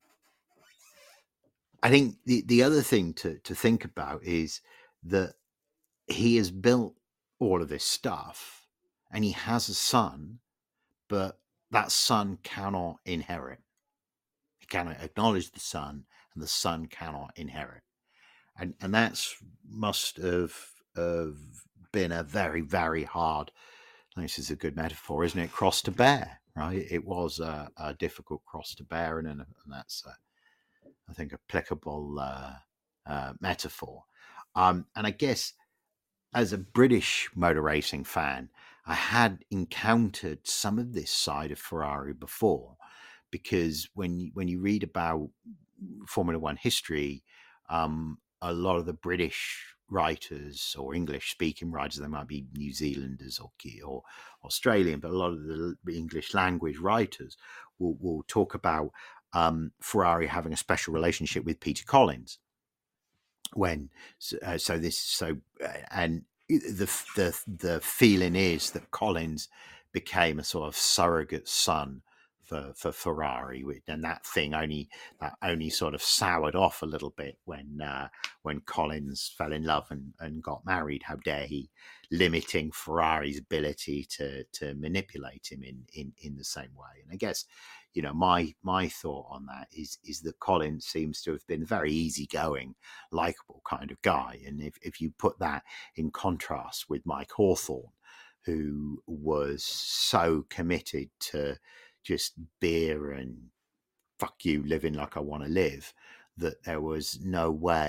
I think the the other thing to to think about is that he has built all of this stuff, and he has a son, but that son cannot inherit. He cannot acknowledge the son, and the son cannot inherit. And and that's must have, have been a very, very hard, this is a good metaphor, isn't it, cross to bear, right? It was a, a difficult cross to bear, and, and that's, a, I think, applicable uh, uh, metaphor. Um, and I guess as a British motor racing fan, I had encountered some of this side of Ferrari before, because when you, when you read about Formula One history, um, a lot of the British writers or English speaking writers, they might be New Zealanders or, or Australian, but a lot of the English language writers will, will talk about um, Ferrari having a special relationship with Peter Collins. When uh, so this so uh, and the the the feeling is that Collins became a sort of surrogate son for for Ferrari, and that thing only that only sort of soured off a little bit when uh, when Collins fell in love and, and got married. How dare he, limiting Ferrari's ability to to manipulate him in in in the same way. And I guess, you know, my my thought on that is is that Collins seems to have been a very easygoing, likable kind of guy. And if, if you put that in contrast with Mike Hawthorne, who was so committed to just beer and fuck you living like I want to live, that there was no way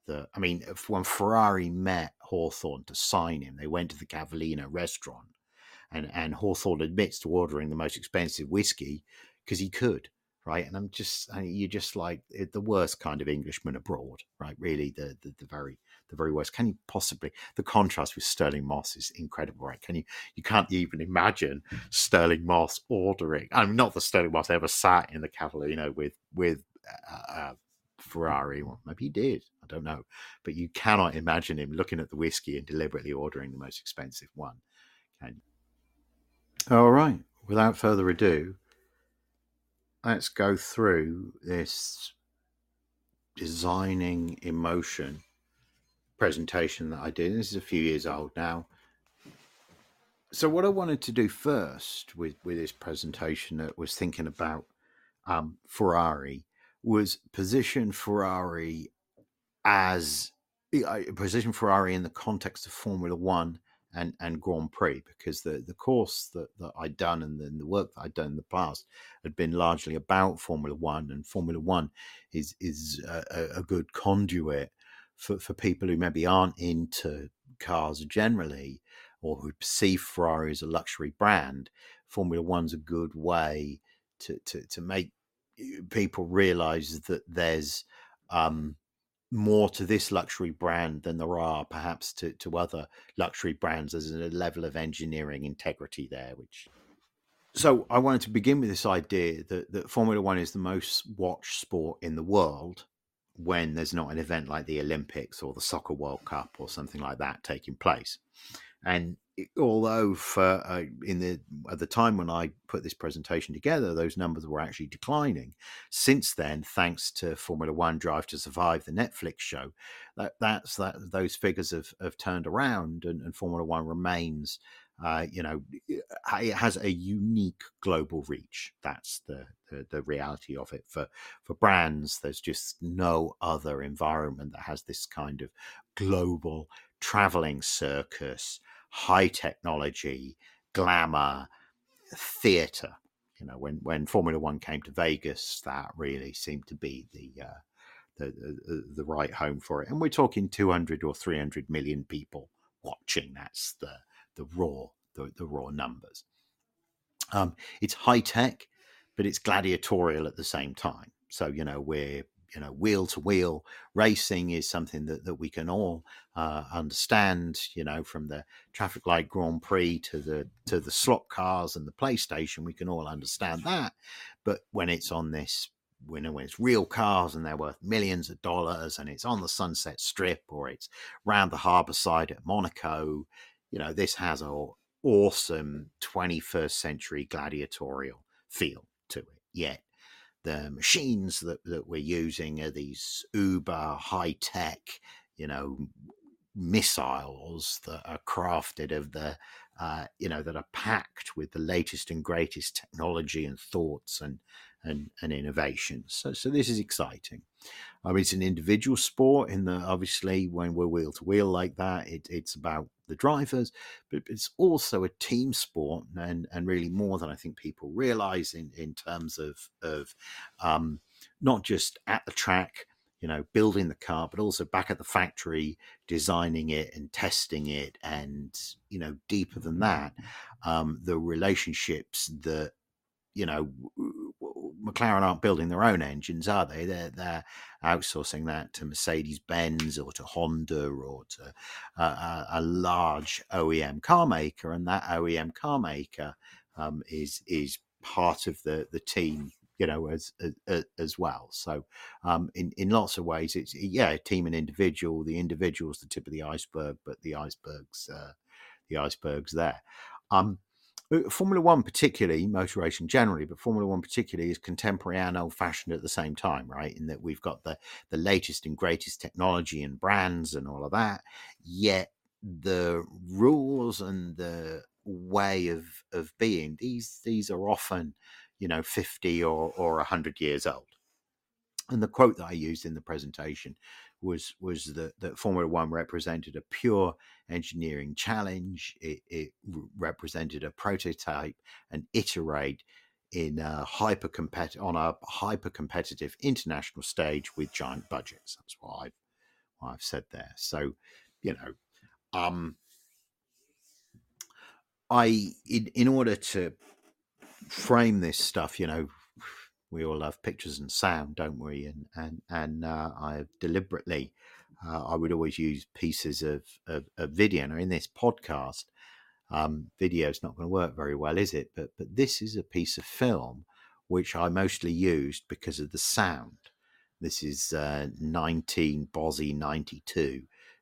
that, I mean, if, when Ferrari met Hawthorne to sign him, they went to the Cavallino restaurant, and, and Hawthorne admits to ordering the most expensive whiskey because he could, right? And I'm just, I mean, you're just like the worst kind of Englishman abroad, right? Really, the, the the very the very worst. Can you possibly? The contrast with Sterling Moss is incredible, right? Can you? You can't even imagine Sterling Moss ordering. I mean, not that Sterling Moss ever sat in the Cavallino with with uh, uh, Ferrari. Well, maybe he did. I don't know, but you cannot imagine him looking at the whiskey and deliberately ordering the most expensive one. Can you? All right. Without further ado, let's go through this designing emotion presentation that I did. This is a few years old now. So what I wanted to do first with, with this presentation that was thinking about um, Ferrari was position Ferrari as position Ferrari in the context of Formula One and, and Grand Prix, because the, the course that, that I'd done and the, the work that I'd done in the past had been largely about Formula One, and Formula One is is a, a good conduit for, for people who maybe aren't into cars generally, or who perceive Ferrari as a luxury brand. Formula One's a good way to to, to make people realize that there's um, more to this luxury brand than there are perhaps to, to other luxury brands. There's a level of engineering integrity there, which... So I wanted to begin with this idea that, that Formula One is the most watched sport in the world when there's not an event like the Olympics or the Soccer World Cup or something like that taking place. And it, although for uh, in the at the time when I put this presentation together, those numbers were actually declining. Since then, thanks to Formula One Drive to Survive, the Netflix show, that that's that those figures have, have turned around, and, and Formula One remains, uh, you know, it has a unique global reach. That's the, the the reality of it. For for brands, there's just no other environment that has this kind of global traveling circus, high technology, glamour, theatre. You know, when, when Formula One came to Vegas, that really seemed to be the, uh, the, the the right home for it. And we're talking two hundred or three hundred million people watching. That's the the raw the, the raw numbers. Um, it's high tech, but it's gladiatorial at the same time. So you know we're You know, wheel to wheel racing is something that, that we can all uh, understand, you know, from the traffic light Grand Prix to the to the slot cars and the PlayStation, we can all understand that. But when it's on this, when, when it's real cars and they're worth millions of dollars and it's on the Sunset Strip or it's round the harbour side at Monaco, you know, this has an awesome twenty-first century gladiatorial feel to it. Yet the machines that, that we're using are these uber high tech, you know, missiles that are crafted of the, uh, you know, that are packed with the latest and greatest technology and thoughts and and, and innovations. So, so this is exciting. I mean, it's an individual sport in the, obviously, when we're wheel to wheel like that, it, it's about the drivers, but it's also a team sport, and and really more than I think people realize in in terms of of um, not just at the track, you know, building the car, but also back at the factory, designing it and testing it, and you know, deeper than that, um, the relationships that, you know, McLaren aren't building their own engines, are they? They're, they're outsourcing that to Mercedes-Benz or to Honda or to uh, a, a large O E M car maker, and that O E M car maker um, is is part of the the team, you know, as as, as well. So um, in in lots of ways, it's yeah, team and individual. The individual's the tip of the iceberg, but the iceberg's uh, the iceberg's there. Um, Formula One particularly, motor racing generally, but Formula One particularly is contemporary and old-fashioned at the same time, right? In that we've got the, the latest and greatest technology and brands and all of that, yet the rules and the way of, of being, these these are often, you know, fifty or, or one hundred years old. And the quote that I used in the presentation was was that, that Formula One represented a pure engineering challenge. It, it represented a prototype and iterate in a hyper compet on a hyper competitive international stage with giant budgets. That's what I've what I've said there. So, you know, um, I in in order to frame this stuff, you know, we all love pictures and sound, don't we? And and and uh, I deliberately, uh, I would always use pieces of, of, of video. Now, in this podcast, um, video is not going to work very well, is it? But but this is a piece of film which I mostly used because of the sound. This is uh, nineteen Bozzy ninety-two.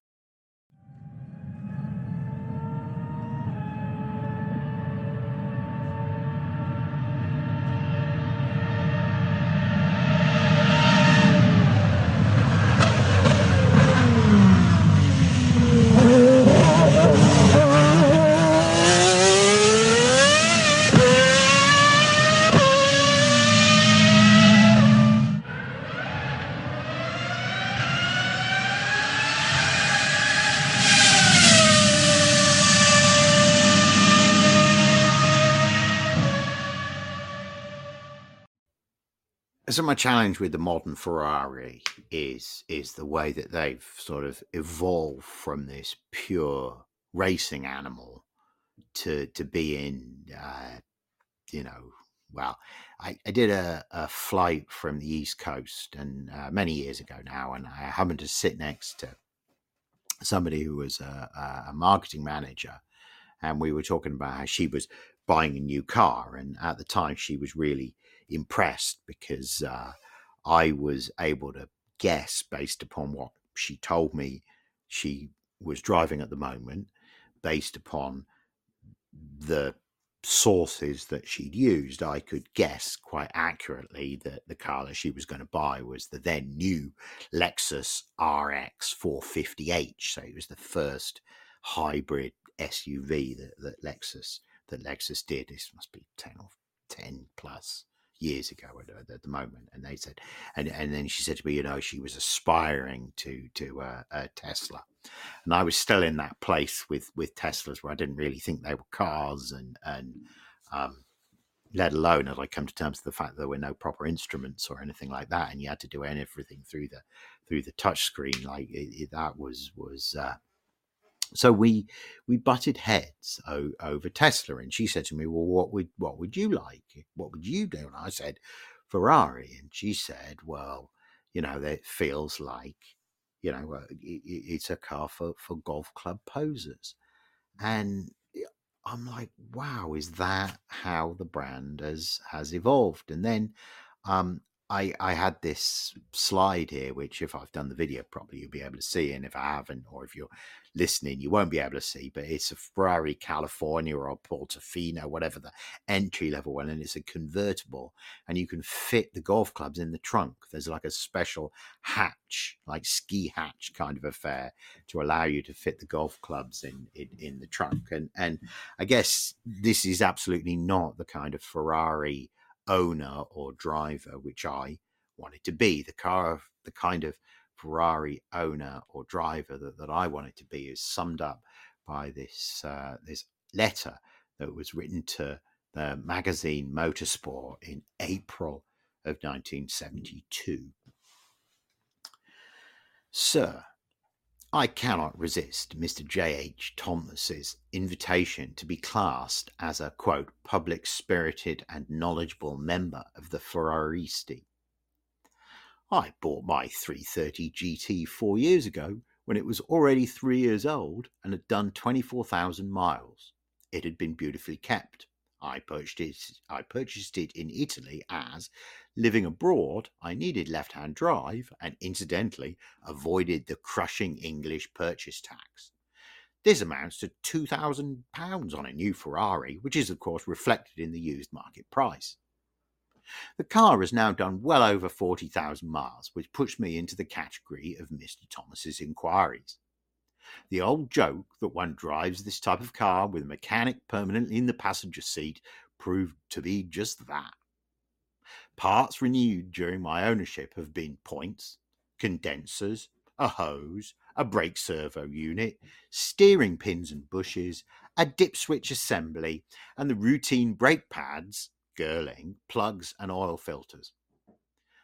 So my challenge with the modern Ferrari is is the way that they've sort of evolved from this pure racing animal to to being, uh, you know, well, I, I did a, a flight from the East Coast and uh, many years ago now, and I happened to sit next to somebody who was a, a marketing manager, and we were talking about how she was buying a new car, and at the time she was really impressed because uh, I was able to guess based upon what she told me she was driving at the moment, based upon the sources that she'd used. I could guess quite accurately that the car that she was going to buy was the then new Lexus R X four fifty H. So it was the first hybrid S U V that, that Lexus that Lexus did. This must be ten or ten plus years ago at, at the moment. And they said, and, and then she said to me, you know, she was aspiring to to uh, a Tesla. And I was still in that place with with Teslas where I didn't really think they were cars, and and um, let alone had I come to terms with the fact that there were no proper instruments or anything like that, and you had to do everything through the through the touch screen. Like it, it, that was was. Uh, So we we butted heads o- over Tesla, and she said to me, "Well, what would what would you like? What would you do?" And I said, "Ferrari." And she said, "Well, you know, that feels like, you know, uh, it, it's a car for for golf club posers." And I'm like, "Wow, is that how the brand has has evolved?" And then um, I, I had this slide here, which if I've done the video properly, you'll be able to see. And if I haven't, or if you're listening, you won't be able to see. But it's a Ferrari California or Portofino, whatever the entry level one. And it's a convertible. And you can fit the golf clubs in the trunk. There's like a special hatch, like ski hatch kind of affair to allow you to fit the golf clubs in, in, in the trunk. And, and I guess this is absolutely not the kind of Ferrari owner or driver which I wanted to be. The car, the kind of Ferrari owner or driver that, that I wanted to be is summed up by this uh, this letter that was written to the magazine Motorsport in April of nineteen seventy-two. Sir, I cannot resist Mister J H Thomas's invitation to be classed as a, quote, public-spirited and knowledgeable member of the Ferraristi. I bought my three thirty G T four years ago when it was already three years old and had done twenty-four thousand miles. It had been beautifully kept. I purchased it, I purchased it in Italy as, living abroad, I needed left-hand drive and incidentally avoided the crushing English purchase tax. This amounts to two thousand pounds on a new Ferrari, which is of course reflected in the used market price. The car has now done well over forty thousand miles, which puts me into the category of Mister Thomas's inquiries. The old joke that one drives this type of car with a mechanic permanently in the passenger seat proved to be just that. Parts renewed during my ownership have been points, condensers, a hose, a brake servo unit, steering pins and bushes, a dip switch assembly, and the routine brake pads, Girling, plugs and oil filters.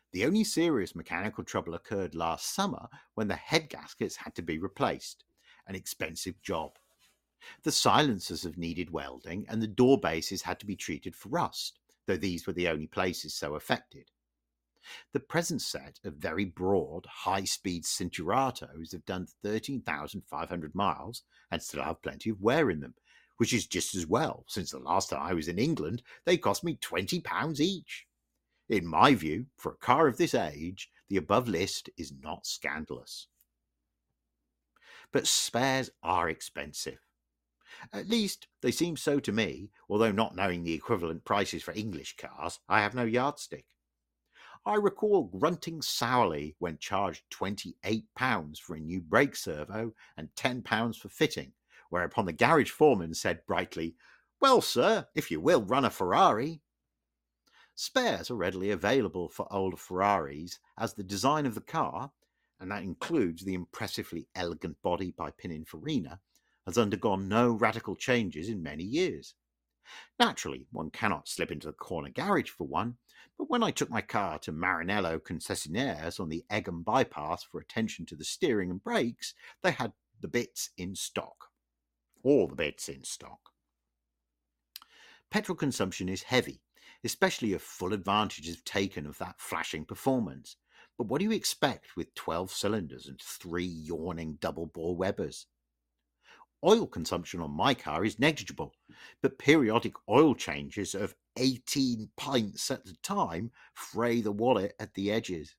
The only serious mechanical trouble occurred last summer when the head gaskets had to be replaced, an expensive job. The silencers have needed welding and the door bases had to be treated for rust, though these were the only places so affected. The present set of very broad, high-speed Cinturatos have done thirteen thousand five hundred miles and still have plenty of wear in them, which is just as well, since the last time I was in England, they cost me twenty pounds each. In my view, for a car of this age, the above list is not scandalous. But spares are expensive. At least, they seem so to me, although not knowing the equivalent prices for English cars, I have no yardstick. I recall grunting sourly when charged twenty-eight pounds for a new brake servo and ten pounds for fitting, whereupon the garage foreman said brightly, "Well, sir, if you will run a Ferrari." Spares are readily available for older Ferraris, as the design of the car, and that includes the impressively elegant body by Pininfarina, has undergone no radical changes in many years. Naturally, one cannot slip into the corner garage for one, but when I took my car to Maranello concessionaires on the Egham bypass for attention to the steering and brakes, they had the bits in stock. All the bits in stock. Petrol consumption is heavy, especially if full advantage is taken of that flashing performance. But what do you expect with twelve cylinders and three yawning double-bore Webers? Oil consumption on my car is negligible, but periodic oil changes of eighteen pints at a time fray the wallet at the edges.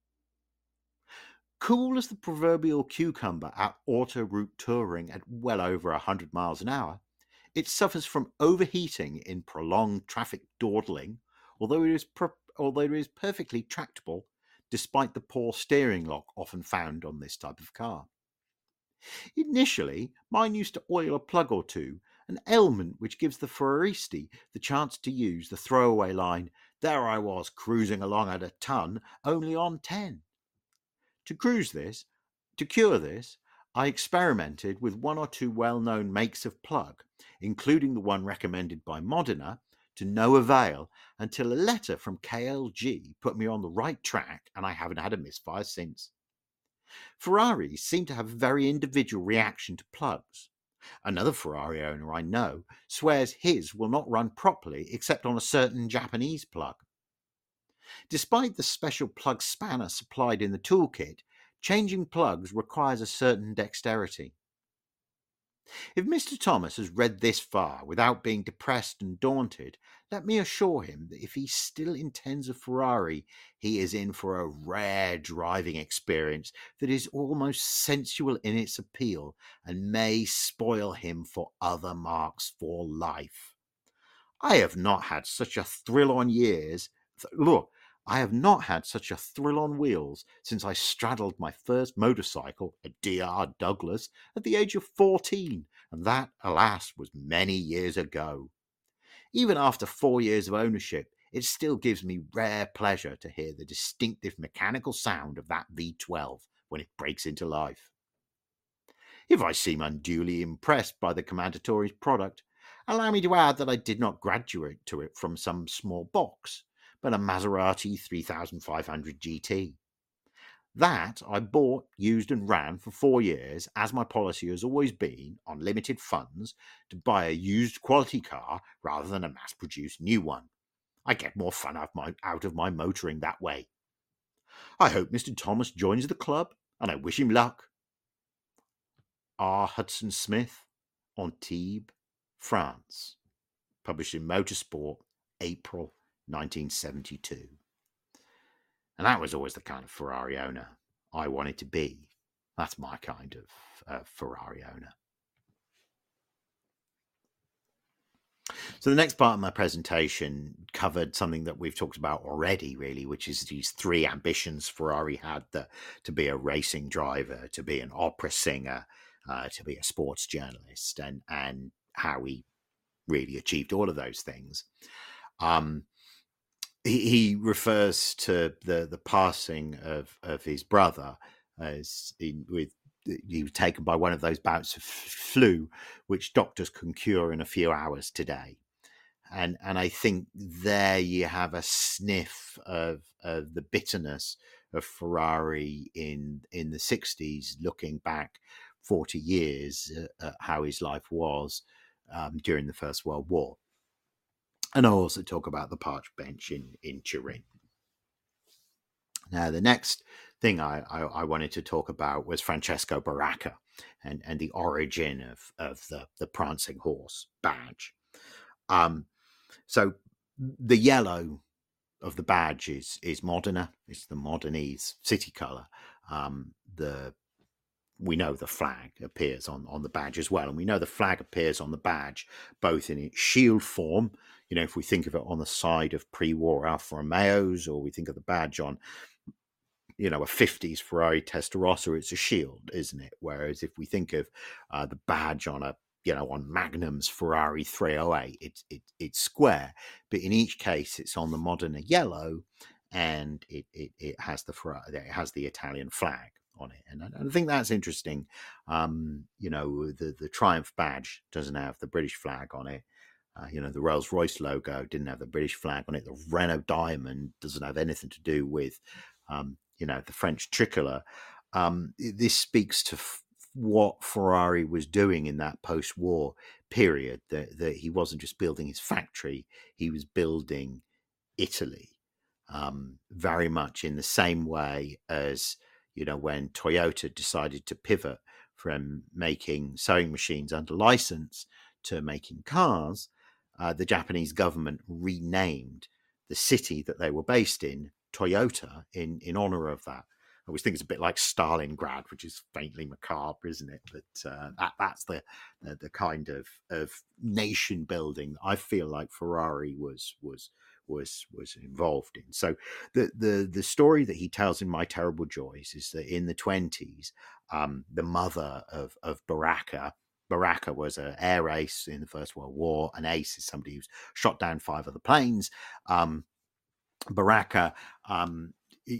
Cool as the proverbial cucumber at autoroute touring at well over one hundred miles an hour, it suffers from overheating in prolonged traffic dawdling, although it is, per- although it is perfectly tractable, despite the poor steering lock often found on this type of car. Initially, mine used to oil a plug or two, an ailment which gives the Ferraristi the chance to use the throwaway line, "There I was cruising along at a ton, only on ten." To cruise this, to cure this, I experimented with one or two well-known makes of plug, including the one recommended by Modena, to no avail, until a letter from K L G put me on the right track and I haven't had a misfire since. Ferraris seem to have a very individual reaction to plugs. Another Ferrari owner I know swears his will not run properly except on a certain Japanese plug. Despite the special plug spanner supplied in the toolkit, changing plugs requires a certain dexterity. If Mister Thomas has read this far without being depressed and daunted, let me assure him that if he still intends a Ferrari, he is in for a rare driving experience that is almost sensual in its appeal and may spoil him for other marks for life. I have not had such a thrill on years. Th- look, I have not had such a thrill on wheels since I straddled my first motorcycle, a D R Douglas, at the age of fourteen, and that, alas, was many years ago. Even after four years of ownership, it still gives me rare pleasure to hear the distinctive mechanical sound of that V twelve when it breaks into life. If I seem unduly impressed by the Commendatori's product, allow me to add that I did not graduate to it from some small box, but a Maserati thirty-five hundred G T. That I bought, used and ran for four years, as my policy has always been, on limited funds, to buy a used quality car rather than a mass-produced new one. I get more fun out of, my, out of my motoring that way. I hope Mister Thomas joins the club, and I wish him luck. R. Hudson Smith, Antibes, France. Published in Motorsport, April nineteen seventy-two. And that was always the kind of Ferrari owner I wanted to be. That's my kind of uh, Ferrari owner. So the next part of my presentation covered something that we've talked about already, really, which is these three ambitions Ferrari had: the, to be a racing driver, to be an opera singer, uh, to be a sports journalist, and, and how he really achieved all of those things. Um, he, he refers to the, the passing of, of his brother as in, with he was taken by one of those bouts of flu, which doctors can cure in a few hours today. and and I think there you have a sniff of of the bitterness of Ferrari in in the sixties, looking back forty years at how his life was um, during the First World War. And I also talk about the park bench in in Turin. Now, the next thing I, I, I wanted to talk about was Francesco Baracca and, and the origin of, of the, the prancing horse badge. Um, so the yellow of the badge is is Modena. It's the Modenese city colour. Um, the we know the flag appears on, on the badge as well. And we know the flag appears on the badge both in its shield form, you know, if we think of it on the side of pre-war Alfa Romeos, or we think of the badge on, you know, a fifties Ferrari Testarossa, it's a shield, isn't it? Whereas if we think of uh, the badge on a, you know, on Magnum's Ferrari three oh eight, it's it, it's square. But in each case, it's on the Modena yellow, and it it, it has the it has the Italian flag on it. And I, I think that's interesting. Um, you know, the, the Triumph badge doesn't have the British flag on it. Uh, you know, the Rolls-Royce logo didn't have the British flag on it. The Renault Diamond doesn't have anything to do with, um, you know, the French tricolour. Um, this speaks to f- what Ferrari was doing in that post-war period, that, that he wasn't just building his factory, he was building Italy, um, very much in the same way as, you know, when Toyota decided to pivot from making sewing machines under license to making cars, uh, the Japanese government renamed the city that they were based in Toyota in, in honor of that. I always think it's a bit like Stalingrad, which is faintly macabre, isn't it? But uh, that, that's the, the the kind of of nation building I feel like Ferrari was was was was involved in. So the the the story that he tells in My Terrible Joys is that in the twenties, um, the mother of of Baracca. Baracca was an air ace in the First World War. An ace is somebody who's shot down five other planes. Um, Baracca um,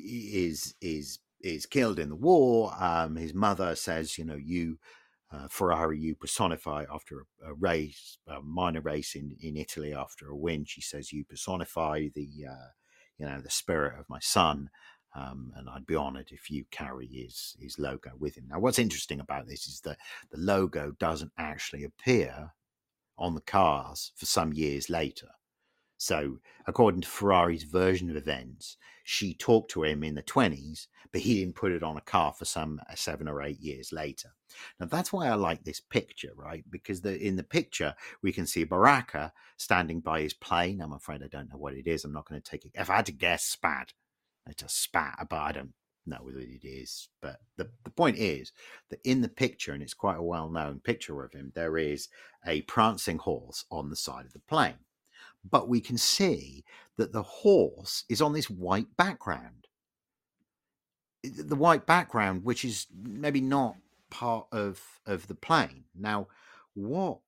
is is is killed in the war. Um, his mother says, you know, you uh, Ferrari, you personify after a, a race, a minor race in, in Italy after a win. She says, you personify the, uh, you know, the spirit of my son. Um, and I'd be honoured if you carry his his logo with him. Now, what's interesting about this is that the logo doesn't actually appear on the cars for some years later. So, according to Ferrari's version of events, she talked to him in the twenties, but he didn't put it on a car for some seven or eight years later. Now, that's why I like this picture, right? Because the, in the picture, we can see Baracca standing by his plane. I'm afraid I don't know what it is. I'm not going to take it. If I had to guess, Spad. It's a Spat, but I don't know what it is. But the, the point is that in the picture, and it's quite a well-known picture of him, there is a prancing horse on the side of the plane. But we can see that the horse is on this white background. The white background, which is maybe not part of, of the plane. Now, what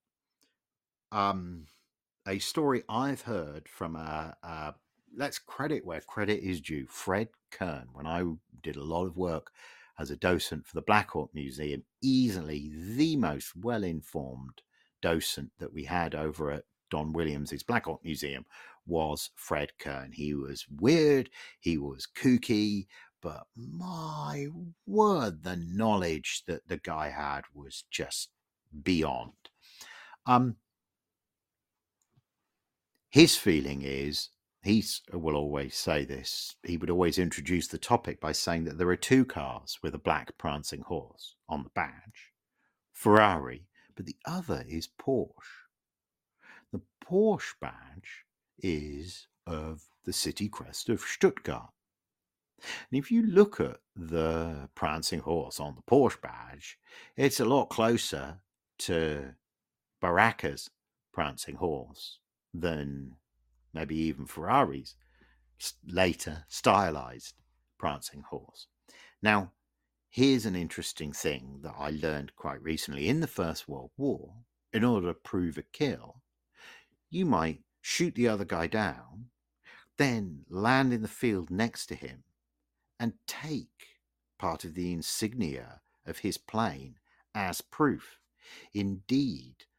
um, a story I've heard from a, a, let's credit where credit is due, Fred Kern, when I did a lot of work as a docent for the Black Hawk Museum, easily the most well-informed docent that we had over at Don Williams' Black Hawk Museum was Fred Kern. He was weird, he was kooky, but my word, the knowledge that the guy had was just beyond. Um, his feeling is, he will always say this, he would always introduce the topic by saying that there are two cars with a black prancing horse on the badge, Ferrari, but the other is Porsche. The Porsche badge is of the city crest of Stuttgart. And if you look at the prancing horse on the Porsche badge, it's a lot closer to Baracca's prancing horse than maybe even Ferrari's later stylized prancing horse. Now, here's an interesting thing that I learned quite recently. In the First World War, in order to prove a kill, you might shoot the other guy down, then land in the field next to him and take part of the insignia of his plane as proof. Indeed,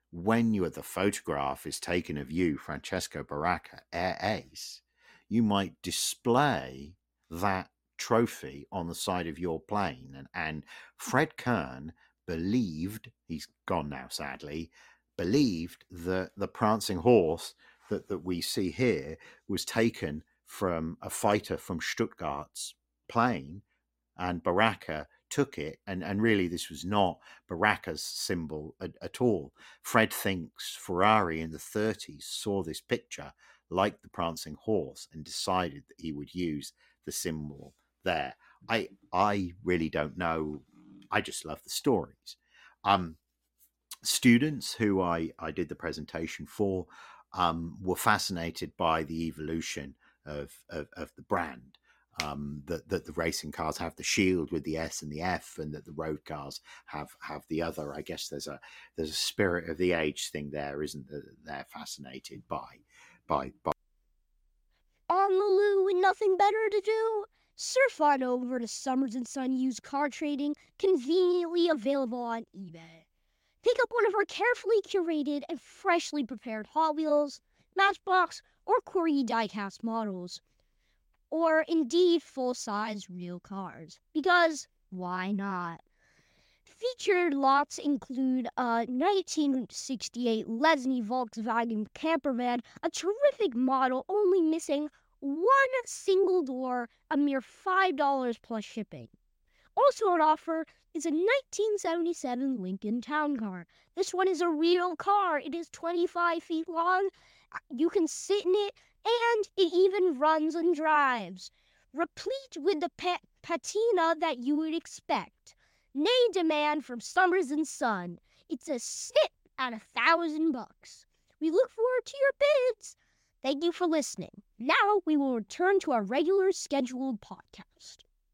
when you the photograph is taken of you, Francesco Baracca, Air Ace, you might display that trophy on the side of your plane. And, and Fred Kern believed, he's gone now sadly, believed that the prancing horse that, that we see here was taken from a fighter from Stuttgart's plane, and Baracca took it, and, and really this was not Baracca's symbol at, at all. Fred thinks Ferrari in the thirties saw this picture like the prancing horse and decided that he would use the symbol there. I I really don't know. I just love the stories. Um, students who I, I did the presentation for um, were fascinated by the evolution of, of, of the brand. Um, that, that the racing cars have the shield with the S and the F, and that the road cars have have the other. I guess there's a there's a spirit of the age thing there, isn't there? They're fascinated by by by. On the loo with nothing better to do? Surf on over to Summers and Son Used Car Trading, conveniently available on eBay. Pick up one of our carefully curated and freshly prepared Hot Wheels, Matchbox, or Corgi diecast models, or indeed full-size real cars, because why not? Featured lots include a nineteen sixty-eight Lesney Volkswagen camper van, a terrific model only missing one single door, a mere five dollars plus shipping. Also on offer is a nineteen seventy-seven Lincoln Town Car. This one is a real car. It is twenty-five feet long. You can sit in it, and it even runs and drives, replete with the pa- patina that you would expect. Nay demand from Summers and Son. It's a snip at a thousand bucks. We look forward to your bids. Thank you for listening. Now we will return to our regular scheduled podcast.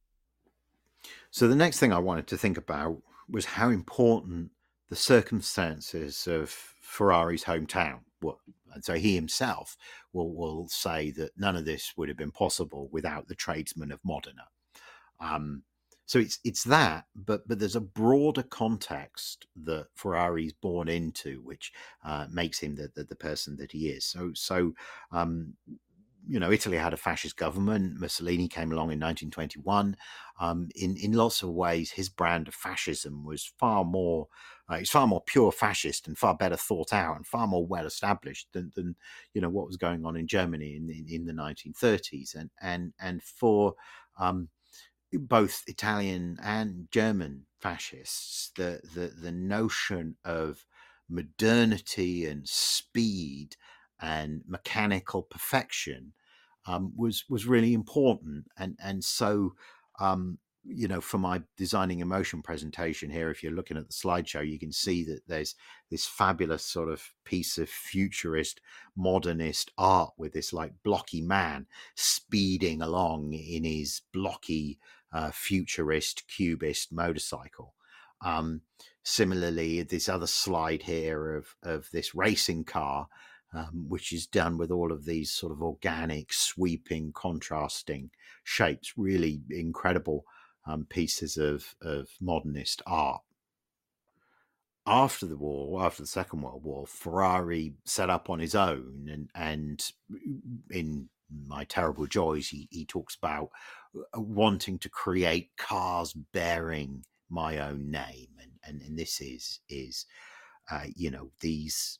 So the next thing I wanted to think about was how important the circumstances of Ferrari's hometown were. And so he himself will, will say that none of this would have been possible without the tradesmen of Modena. Um, so it's it's that, but but there's a broader context that Ferrari's born into, which uh, makes him the, the the person that he is. So so um, you know, Italy had a fascist government. Mussolini came along in nineteen twenty-one. Um, in in lots of ways, his brand of fascism was far more, uh, it's far more pure fascist and far better thought out and far more well established than, than you know what was going on in Germany in in, in the nineteen thirties. And and and for um, both Italian and German fascists, the the the notion of modernity and speed and mechanical perfection um, was was really important. And and so um, you know, for my Designing Emotion presentation here, if you're looking at the slideshow, you can see that there's this fabulous sort of piece of futurist modernist art with this like blocky man speeding along in his blocky uh, futurist cubist motorcycle. Um, similarly, this other slide here of of this racing car, Um, which is done with all of these sort of organic, sweeping, contrasting shapes, really incredible um, pieces of, of modernist art. After the war, after the Second World War, Ferrari set up on his own, and, and in My Terrible Joys, he, he talks about wanting to create cars bearing my own name. And, and, and this is, is uh, you know, these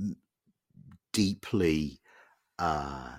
deeply uh,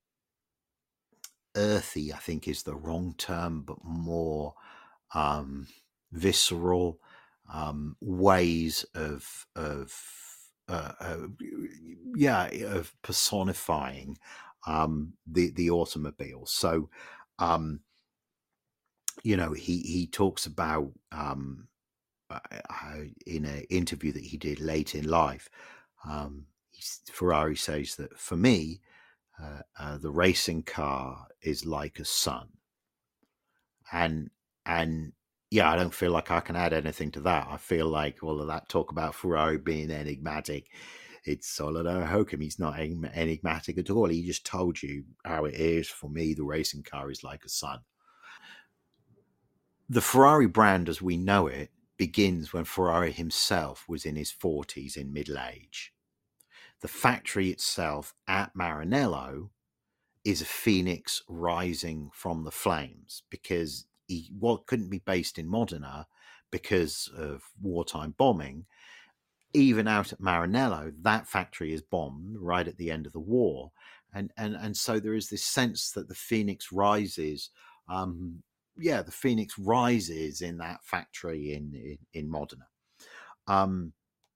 earthy, I think is the wrong term, but more um, visceral um, ways of of uh, uh, yeah of personifying um, the the automobile. So um, you know he he talks about um, uh, in an interview that he did late in life. Um, Ferrari says that for me, uh, uh, the racing car is like a son, and and yeah, I don't feel like I can add anything to that. I feel like all of that talk about Ferrari being enigmatic, it's Solido Hokum. He's not enigmatic at all. He just told you how it is. For me, the racing car is like a son. The Ferrari brand, as we know it, begins when Ferrari himself was in his forties, in middle age. The factory itself at Maranello is a phoenix rising from the flames, because he what couldn't be based in Modena because of wartime bombing. Even out at Maranello, that factory is bombed right at the end of the war. And and and so there is this sense that the phoenix rises. Um, yeah, the phoenix rises in that factory in in, in Modena. Um,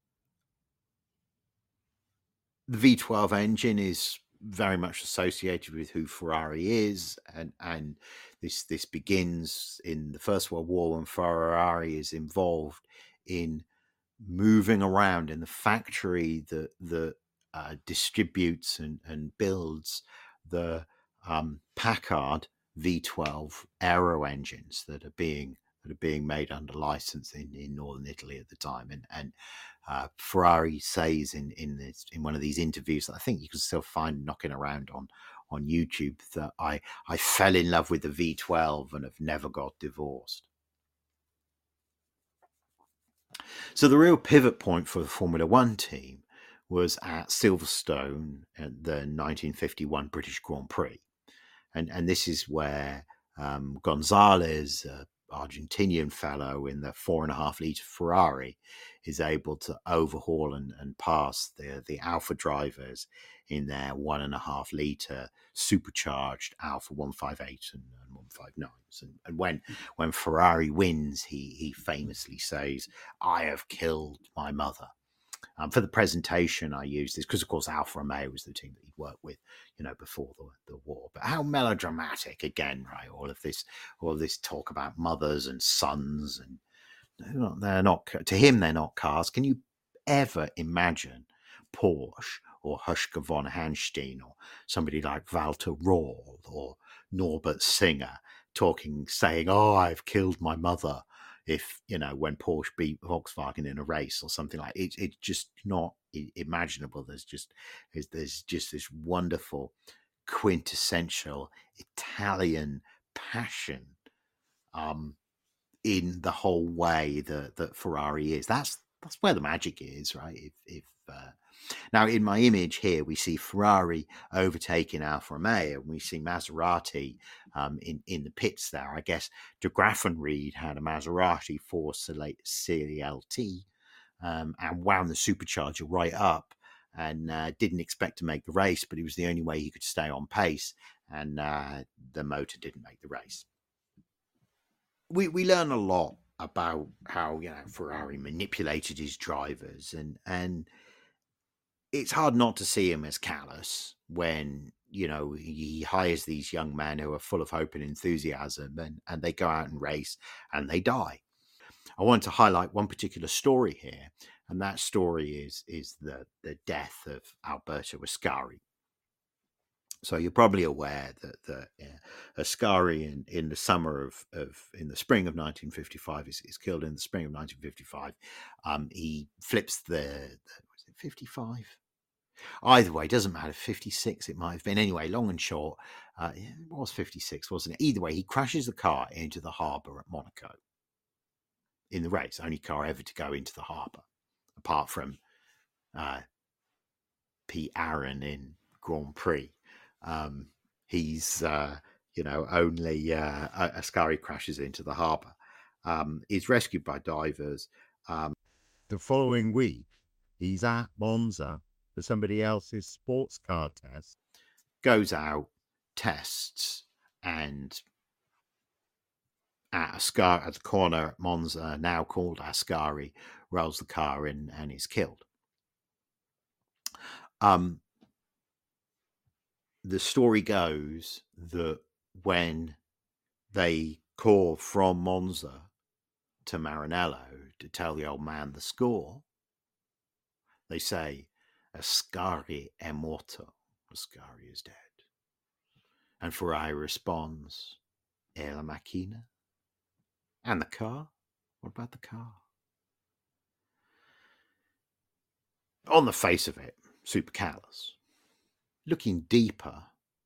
the V twelve engine is very much associated with who Ferrari is, and and this this begins in the First World War when Ferrari is involved in moving around in the factory that that uh, distributes and, and builds the um, Packard V twelve aero engines that are being that are being made under license in, in northern Italy at the time. And and uh, Ferrari says in in this, in one of these interviews that I think you can still find knocking around on on YouTube, that I I fell in love with the V twelve and have never got divorced. So the real pivot point for the Formula One team was at Silverstone at the nineteen fifty-one British Grand Prix. And, and this is where um, Gonzalez, uh, Argentinian fellow in the four and a half litre Ferrari, is able to overhaul and, and pass the, the Alfa drivers in their one and a half litre supercharged Alfa one fifty-eight and, and one fifty-nines. And, and when when Ferrari wins, he he famously says, "I have killed my mother." Um, for the presentation, I used this because, of course, Alfa Romeo was the team that he'd worked with, you know, before the, the war. But how melodramatic, again, right? All of this, all of this talk about mothers and sons, and they're not, they're not to him, they're not cars. Can you ever imagine Porsche or Huschke von Hanstein or somebody like Walter Röhrl or Norbert Singer talking, saying, "Oh, I've killed my mother"? If, you know, when Porsche beat Volkswagen in a race or something like it, it's just not imaginable. There's just there's just this wonderful, quintessential Italian passion um, in the whole way that, that Ferrari is. That's that's where the magic is, right? If, if uh, now in my image here, we see Ferrari overtaking Alfa Romeo, and we see Maserati um, in, in the pits there. I guess De Graffenried had a Maserati four C L T um, and wound the supercharger right up, and uh, didn't expect to make the race, but it was the only way he could stay on pace, and uh, the motor didn't make the race. We we learn a lot about how, you know, Ferrari manipulated his drivers, and and it's hard not to see him as callous when, you know, he hires these young men who are full of hope and enthusiasm, and, and they go out and race and they die. I want to highlight one particular story here, and that story is is the, the death of Alberto Ascari. So you're probably aware that the uh, Ascari in, in the summer of, of in the spring of nineteen fifty-five is, is killed in the spring of nineteen fifty-five. Um, he flips the, the was it fifty-five? Either way, it doesn't matter. fifty-six, it might have been. Anyway, long and short, uh, it was fifty-six, wasn't it? Either way, he crashes the car into the harbour at Monaco in the race. Only car ever to go into the harbour, apart from uh, Pete Aaron in Grand Prix. Um, he's, uh, you know, only uh, Ascari crashes into the harbour. Um, he's rescued by divers. Um, the following week, he's at Monza for somebody else's sports car test. Goes out, tests, and at Ascari, at the corner at Monza, now called Ascari, rolls the car in and is killed. Um, the story goes that when they call from Monza to Maranello to tell the old man the score, they say, "Ascari è morto." Ascari is dead. And Ferrari responds, "E la macchina?" And the car? What about the car? On the face of it, super callous. Looking deeper,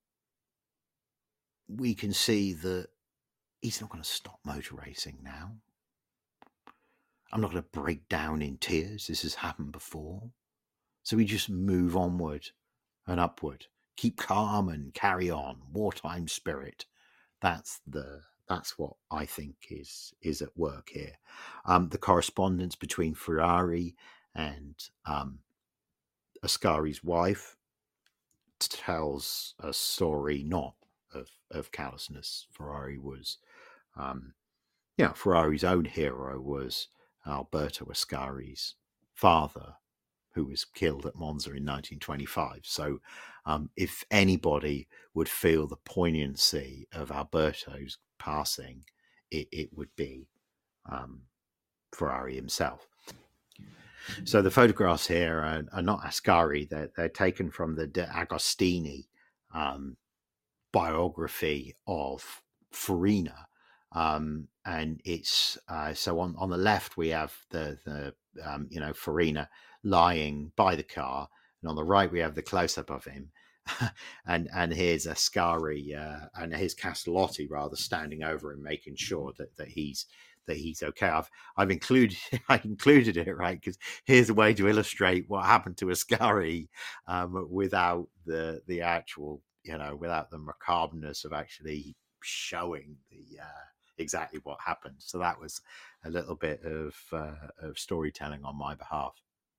we can see that he's not going to stop motor racing now. I'm not going to break down in tears. This has happened before. So we just move onward and upward. Keep calm and carry on. Wartime spirit. That's the that's what I think is is at work here. Um, the correspondence between Ferrari and um, Ascari's wife tells a story not of, of callousness. Ferrari was, um, yeah, Ferrari's own hero was Alberto Ascari's father, who was killed at Monza in nineteen twenty-five. So um, if anybody would feel the poignancy of Alberto's passing, it, it would be um, Ferrari himself. So the photographs here are, are not Ascari. They're, they're taken from the De Agostini um, biography of Farina. Um, and it's uh, so on, on the left, we have the, the um, you know, Farina lying by the car. And on the right, we have the close-up of him. and and here's Ascari uh, and here's Castellotti rather standing over him, making sure that, that he's that he's okay. I've I've included I included it right because here's a way to illustrate what happened to Ascari um, without the the actual you know without the macabreness of actually showing the uh, exactly what happened. So that was a little bit of uh, of storytelling on my behalf.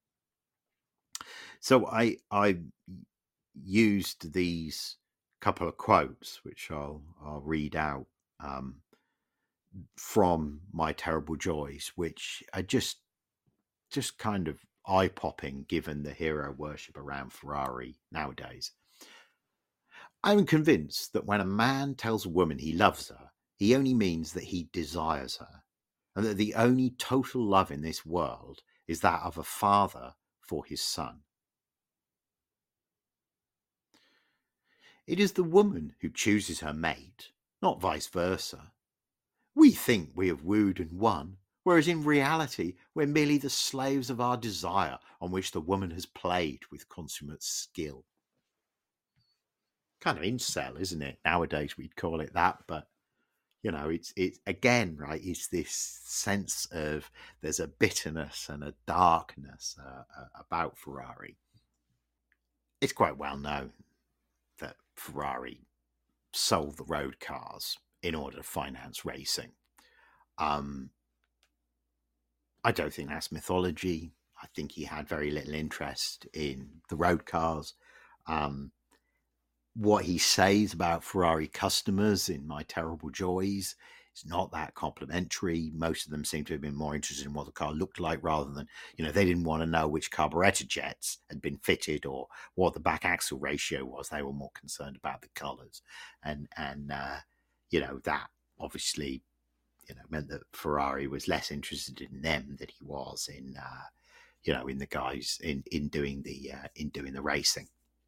So I I used these couple of quotes, which I'll I'll read out um, from My Terrible Joys, which are just just kind of eye-popping given the hero worship around Ferrari nowadays. I'm convinced that when a man tells a woman he loves her, he only means that he desires her, and that the only total love in this world is that of a father for his son. It is the woman who chooses her mate, not vice versa. We think we have wooed and won, whereas in reality we're merely the slaves of our desire on which the woman has played with consummate skill. Kind of incel, isn't it? Nowadays we'd call it that, but you know, it's it's again, right, it's this sense of there's a bitterness and a darkness uh, about Ferrari. It's quite well known that Ferrari sold the road cars in order to finance racing. Um, I don't think that's mythology. I think he had very little interest in the road cars. Um, what he says about Ferrari customers in My Terrible Joys is not that complimentary. Most of them seem to have been more interested in what the car looked like rather than, you know, they didn't want to know which carburetor jets had been fitted or what the back axle ratio was. They were more concerned about the colours. And, and uh, you know, that obviously, you know, meant that Ferrari was less interested in them than he was in, uh, you know, in the guys in, in doing the, uh, in doing the racing.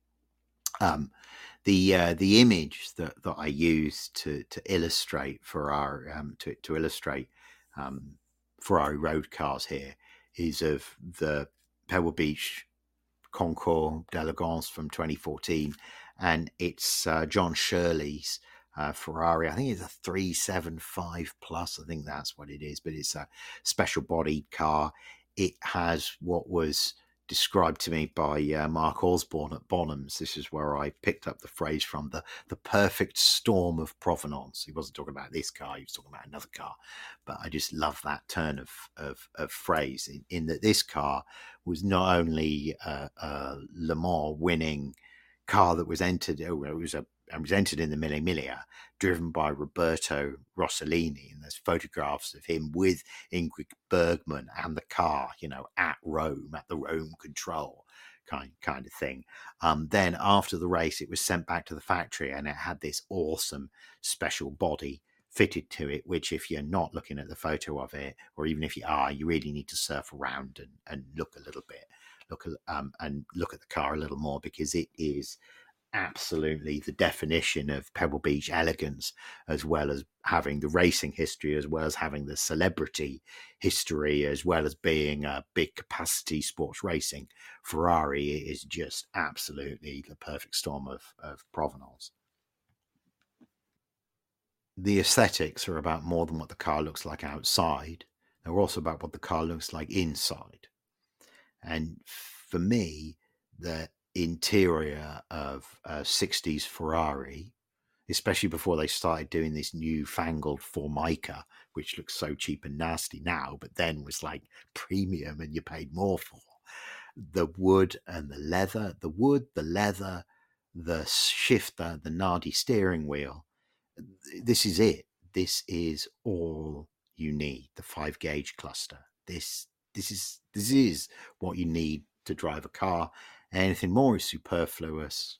Um, the uh, the image that, that I use to to illustrate Ferrari um, to to illustrate um, Ferrari road cars here is of the Pebble Beach Concours d'Elegance from twenty fourteen, and it's uh, John Shirley's uh, Ferrari. I think it's a three seventy-five plus. I think that's what it is, but it's a special bodied car. It has what was described to me by uh, Mark Osborne at Bonhams. This is where I picked up the phrase from, the the perfect storm of provenance. He wasn't talking about this car, he was talking about another car. But I just love that turn of of, of phrase in, in that this car was not only a, a Le Mans winning car that was entered, it was a and was entered in the Mille Miglia, driven by Roberto Rossellini. And there's photographs of him with Ingrid Bergman and the car, you know, at Rome, at the Rome control kind, kind of thing. Um, then after the race, it was sent back to the factory and it had this awesome special body fitted to it, which if you're not looking at the photo of it, or even if you are, you really need to surf around and, and look a little bit, look um, and look at the car a little more, because it is absolutely the definition of Pebble Beach elegance, as well as having the racing history, as well as having the celebrity history, as well as being a big capacity sports racing. Ferrari is just absolutely the perfect storm of, of provenance. The aesthetics are about more than what the car looks like outside. They're also about what the car looks like inside. And for me, the interior of a sixties Ferrari, especially before they started doing this newfangled Formica, which looks so cheap and nasty now, but then was like premium and you paid more for. The wood and the leather, the wood, the leather, the shifter, the Nardi steering wheel. This is it. This is all you need. The five gauge cluster. This, this is, this is what you need to drive a car. Anything more is superfluous.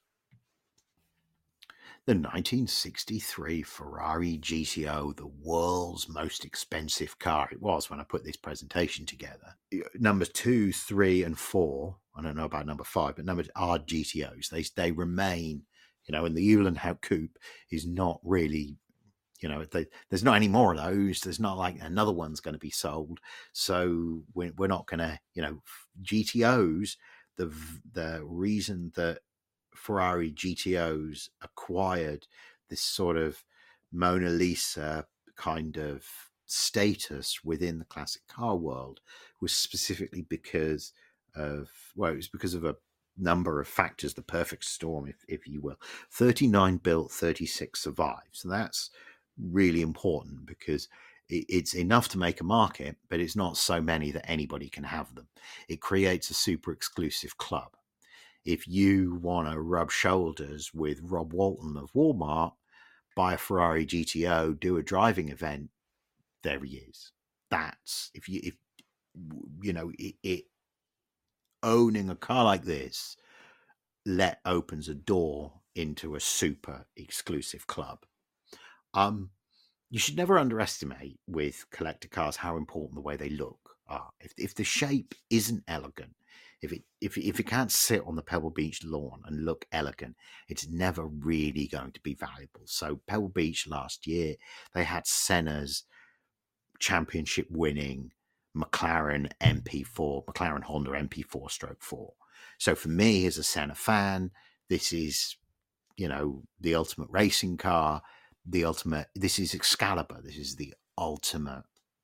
The nineteen sixty-three Ferrari G T O, the world's most expensive car. It was when I put this presentation together. Numbers two, three, and four, I don't know about number five, but numbers are G T Os. They they remain, you know, and the Uhlenhaut Coupe is not really, you know, they, there's not any more of those. There's not like another one's going to be sold. So we're, we're not going to, you know, G T Os, the the reason that Ferrari G T Os acquired this sort of Mona Lisa kind of status within the classic car world was specifically because of, well, it was because of a number of factors, the perfect storm, if, if you will. thirty-nine built, thirty-six survived. So that's really important because it, it's enough to make a market, but it's not so many that anybody can have them. It creates a super exclusive club. If you want to rub shoulders with Rob Walton of Walmart, buy a Ferrari G T O, do a driving event, there he is. That's, if you, if, you know, it, it owning a car like this let opens a door into a super exclusive club. Um, you should never underestimate with collector cars how important the way they look are. If, if the shape isn't elegant, If it if if it can't sit on the Pebble Beach lawn and look elegant, it's never really going to be valuable. So Pebble Beach last year, they had Senna's championship winning McLaren M P four, McLaren Honda M P four stroke four. So for me as a Senna fan, this is, you know, the ultimate racing car, the ultimate, this is Excalibur. This is the ultimate,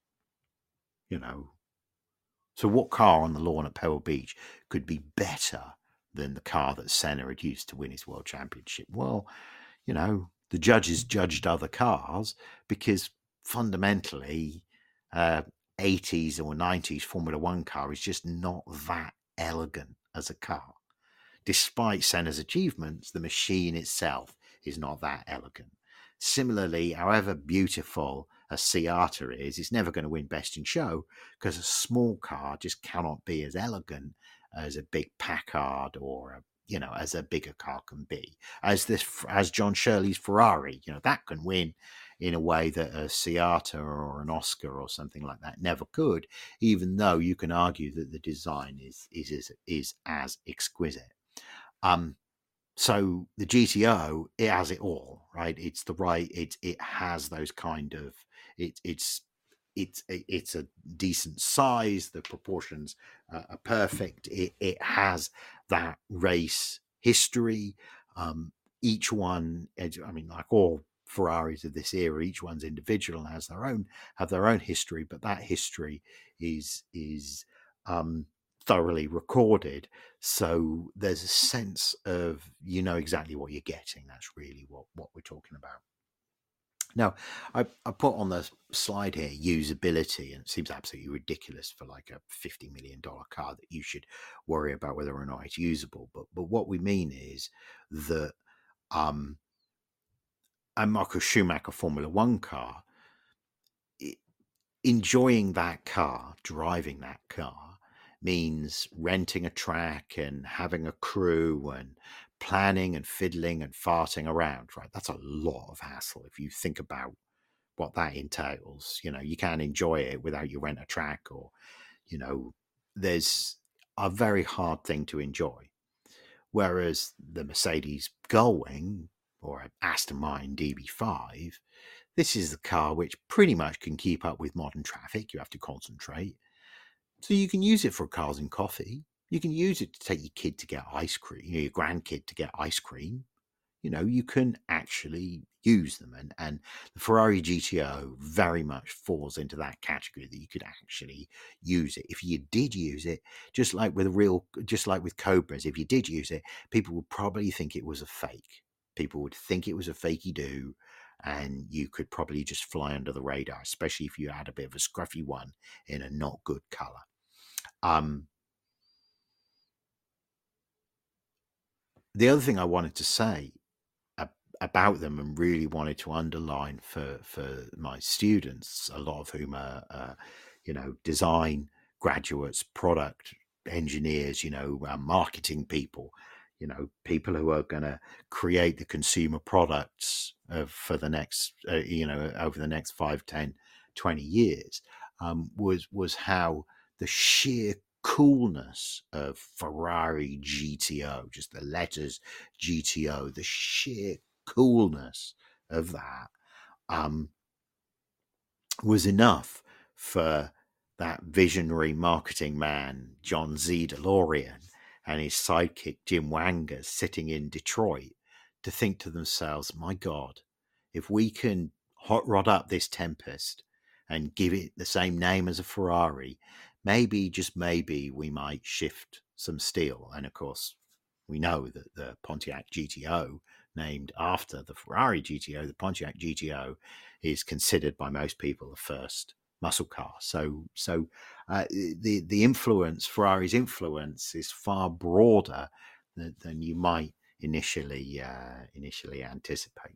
you know. So what car on the lawn at Pebble Beach could be better than the car that Senna had used to win his world championship? Well, you know, the judges judged other cars because fundamentally uh, eighties or nineties Formula One car is just not that elegant as a car. Despite Senna's achievements, the machine itself is not that elegant. Similarly, however beautiful a Seata is, it's never going to win Best in Show because a small car just cannot be as elegant as a big Packard or a, you know, as a bigger car can be. As this, as John Shirley's Ferrari, you know, that can win in a way that a Seata or an Oscar or something like that never could, even though you can argue that the design is is is, is as exquisite. Um, So the G T O, it has it all, right? It's the right, it it has those kind of, it it's it's it's a decent size. The proportions uh, are perfect. It it has that race history. Um, each one, I mean, like all Ferraris of this era, each one's individual and has their own have their own history, but that history is is um, thoroughly recorded. So there's a sense of, you know, exactly what you're getting. That's really what, what we're talking about. Now, I, I put on the slide here usability, and it seems absolutely ridiculous for like a fifty million dollars car that you should worry about whether or not it's usable. But but what we mean is that um, a Michael Schumacher Formula One car, it, enjoying that car, driving that car, means renting a track and having a crew and planning and fiddling and farting around, right? That's a lot of hassle if you think about what that entails. You know, you can't enjoy it without you rent a track, or, you know, there's a very hard thing to enjoy. Whereas the Mercedes Gullwing or an Aston Martin D B five, this is the car which pretty much can keep up with modern traffic. You have to concentrate. So you can use it for cars and coffee. You can use it to take your kid to get ice cream, you know, your grandkid to get ice cream. you know, you can actually use them. And, and the Ferrari G T O very much falls into that category, that you could actually use it. If you did use it, just like with a real, just like with Cobras, if you did use it, people would probably think it was a fake. People would think it was a fakey do, and you could probably just fly under the radar, especially if you had a bit of a scruffy one in a not good color. Um, the other thing I wanted to say about them, and really wanted to underline for for my students, a lot of whom are uh, you know, design graduates, product engineers, you know, uh, marketing people, you know, people who are going to create the consumer products of, for the next uh, you know, over the next five, ten, twenty years, um, was was how the sheer coolness of Ferrari G T O, just the letters G T O, the sheer coolness of that um, was enough for that visionary marketing man, John Z. DeLorean, and his sidekick, Jim Wangers, sitting in Detroit, to think to themselves, my God, if we can hot rod up this Tempest and give it the same name as a Ferrari, maybe, just maybe, we might shift some steel. And of course, we know that the Pontiac G T O, named after the Ferrari G T O, the Pontiac G T O is considered by most people the first muscle car. So, so uh, the the influence, Ferrari's influence, is far broader than, than you might initially uh, initially anticipate.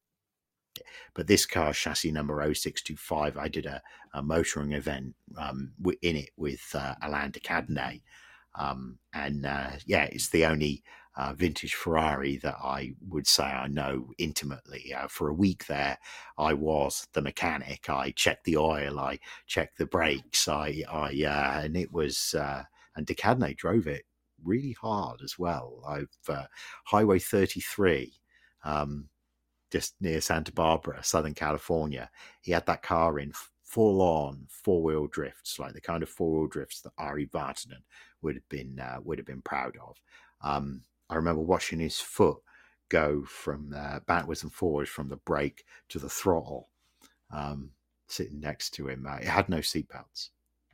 But this car, chassis number oh six two five, I did a, a motoring event um, in it with uh, Alain de Cadenet. Um, and uh, yeah, it's the only uh, vintage Ferrari that I would say I know intimately. Uh, for a week there, I was the mechanic. I checked the oil, I checked the brakes, I, I uh, and it was, uh, and de Cadenet drove it really hard as well. I've uh, Highway thirty-three, um, just near Santa Barbara, Southern California. He had that car in full on four wheel drifts, like the kind of four wheel drifts that Ari Vatanen would have been uh, would have been proud of. Um, I remember watching his foot go from uh, backwards and forwards from the brake to the throttle, um, sitting next to him. Uh, it had no seatbelts.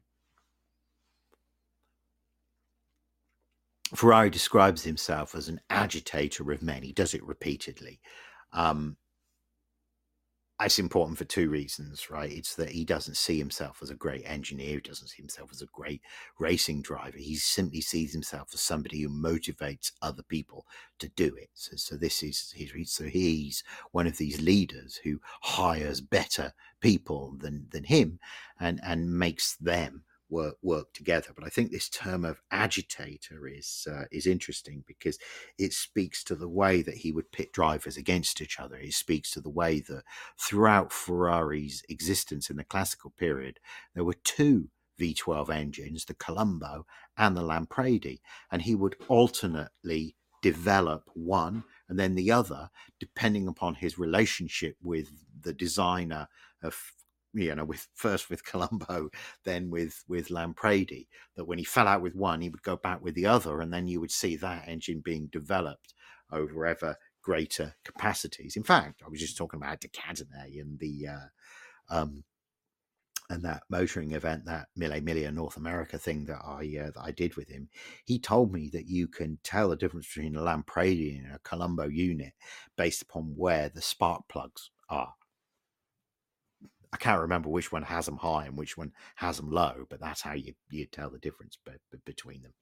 Ferrari describes himself as an agitator of men. He does it repeatedly. Um, It's important for two reasons, right? It's that he doesn't see himself as a great engineer. He doesn't see himself as a great racing driver. He simply sees himself as somebody who motivates other people to do it. So, so this is his. So he's one of these leaders who hires better people than than him, and and makes them work work together. But I think this term of agitator is uh, is interesting because it speaks to the way that he would pit drivers against each other. It speaks to the way that throughout Ferrari's existence in the classical period, there were two V twelve engines, the Colombo and the Lampredi, and he would alternately develop one and then the other, depending upon his relationship with the designer of, you know, with first with Colombo, then with with Lampredi, that when he fell out with one, he would go back with the other, and then you would see that engine being developed over ever greater capacities. In fact, I was just talking about de Cadenet and the uh, um, and that motoring event, that Mille Miglia North America thing that I uh, that I did with him. He told me that you can tell the difference between a Lampredi and a Colombo unit based upon where the spark plugs are. I can't remember which one has them high and which one has them low, but that's how you, you tell the difference be, be, between them.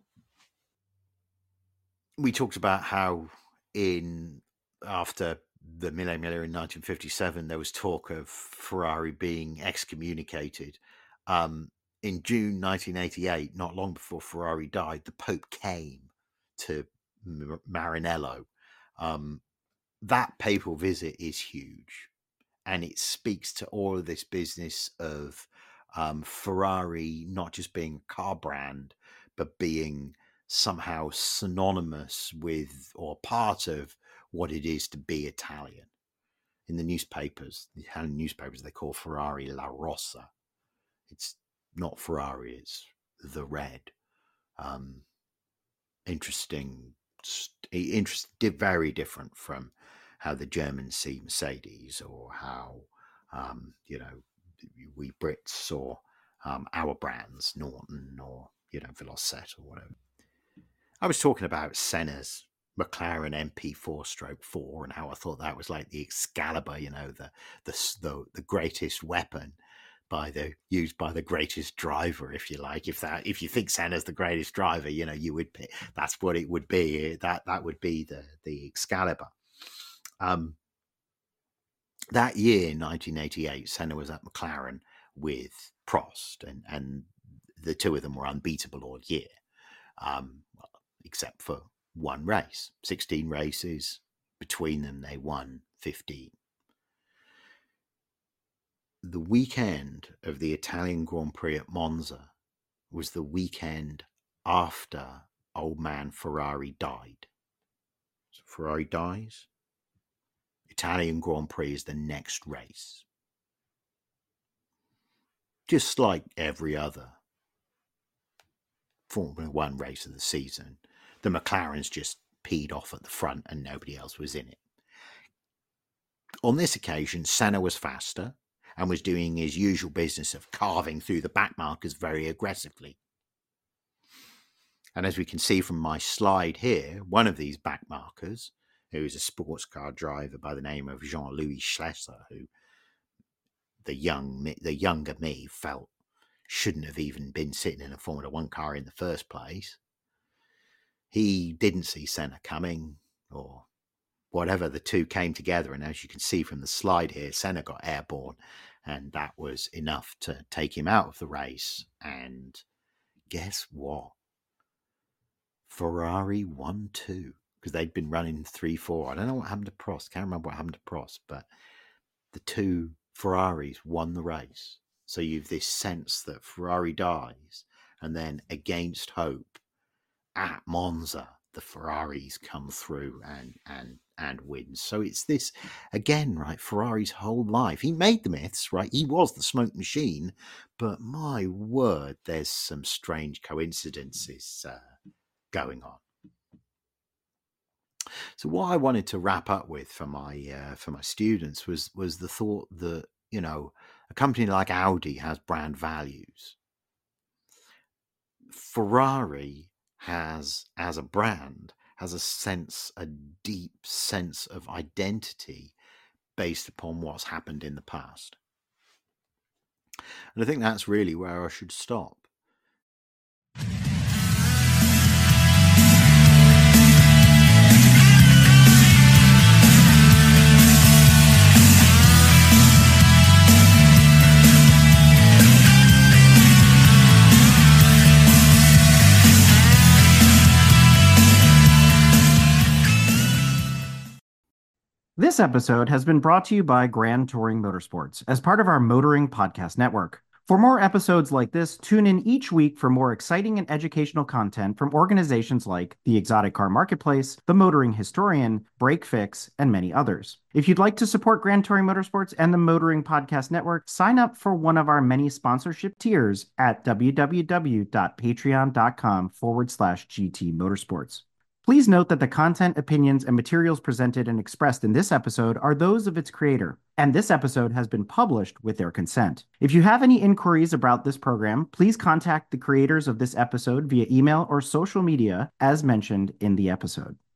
We talked about how in after the Mille Miglia in nineteen fifty-seven, there was talk of Ferrari being excommunicated. Um, in June nineteen eighty-eight, not long before Ferrari died, the Pope came to Maranello. Um, that papal visit is huge. And it speaks to all of this business of um, Ferrari not just being a car brand, but being somehow synonymous with or part of what it is to be Italian. In the newspapers, the Italian newspapers, they call Ferrari La Rossa. It's not Ferrari, it's the red. Um, interesting interesting, very different from how the Germans see Mercedes, or how um, you know we Brits saw um, our brands, Norton or you know Velocette or whatever. I was talking about Senna's McLaren M P four stroke four and how I thought that was like the Excalibur, you know, the the the, the greatest weapon by the used by the greatest driver, if you like. If that if you think Senna's the greatest driver, you know, you would pick, that's what it would be. That that would be the the Excalibur. Um, that year, nineteen eighty-eight, Senna was at McLaren with Prost, and and the two of them were unbeatable all year, um, except for one race. sixteen races between them, they won fifteen. The weekend of the Italian Grand Prix at Monza was the weekend after old man Ferrari died. So Ferrari dies. Italian Grand Prix is the next race. Just like every other Formula One race of the season, the McLarens just peed off at the front and nobody else was in it. On this occasion, Senna was faster and was doing his usual business of carving through the back markers very aggressively. And as we can see from my slide here, one of these back markers, who is a sports car driver by the name of Jean-Louis Schlesser, who the young, the younger me felt shouldn't have even been sitting in a Formula One car in the first place. He didn't see Senna coming, or whatever. The two came together, and as you can see from the slide here, Senna got airborne, and that was enough to take him out of the race. And guess what? Ferrari won too, because they'd been running three four. I don't know what happened to Prost. Can't remember what happened to Prost, but the two Ferraris won the race. So you've this sense that Ferrari dies, and then against hope, at Monza, the Ferraris come through and and and win. So it's this, again, right, Ferrari's whole life. He made the myths, right? He was the smoke machine, but my word, there's some strange coincidences uh, going on. So what I wanted to wrap up with for my uh, for my students was was the thought that, you know, a company like Audi has brand values. Ferrari has, as a brand, has a sense, a deep sense of identity based upon what's happened in the past. And I think that's really where I should stop. This episode has been brought to you by Grand Touring Motorsports as part of our Motoring Podcast Network. For more episodes like this, tune in each week for more exciting and educational content from organizations like the Exotic Car Marketplace, the Motoring Historian, Break Fix, and many others. If you'd like to support Grand Touring Motorsports and the Motoring Podcast Network, sign up for one of our many sponsorship tiers at www.patreon.com forward slash GT Motorsports. Please note that the content, opinions, and materials presented and expressed in this episode are those of its creator, and this episode has been published with their consent. If you have any inquiries about this program, please contact the creators of this episode via email or social media as mentioned in the episode.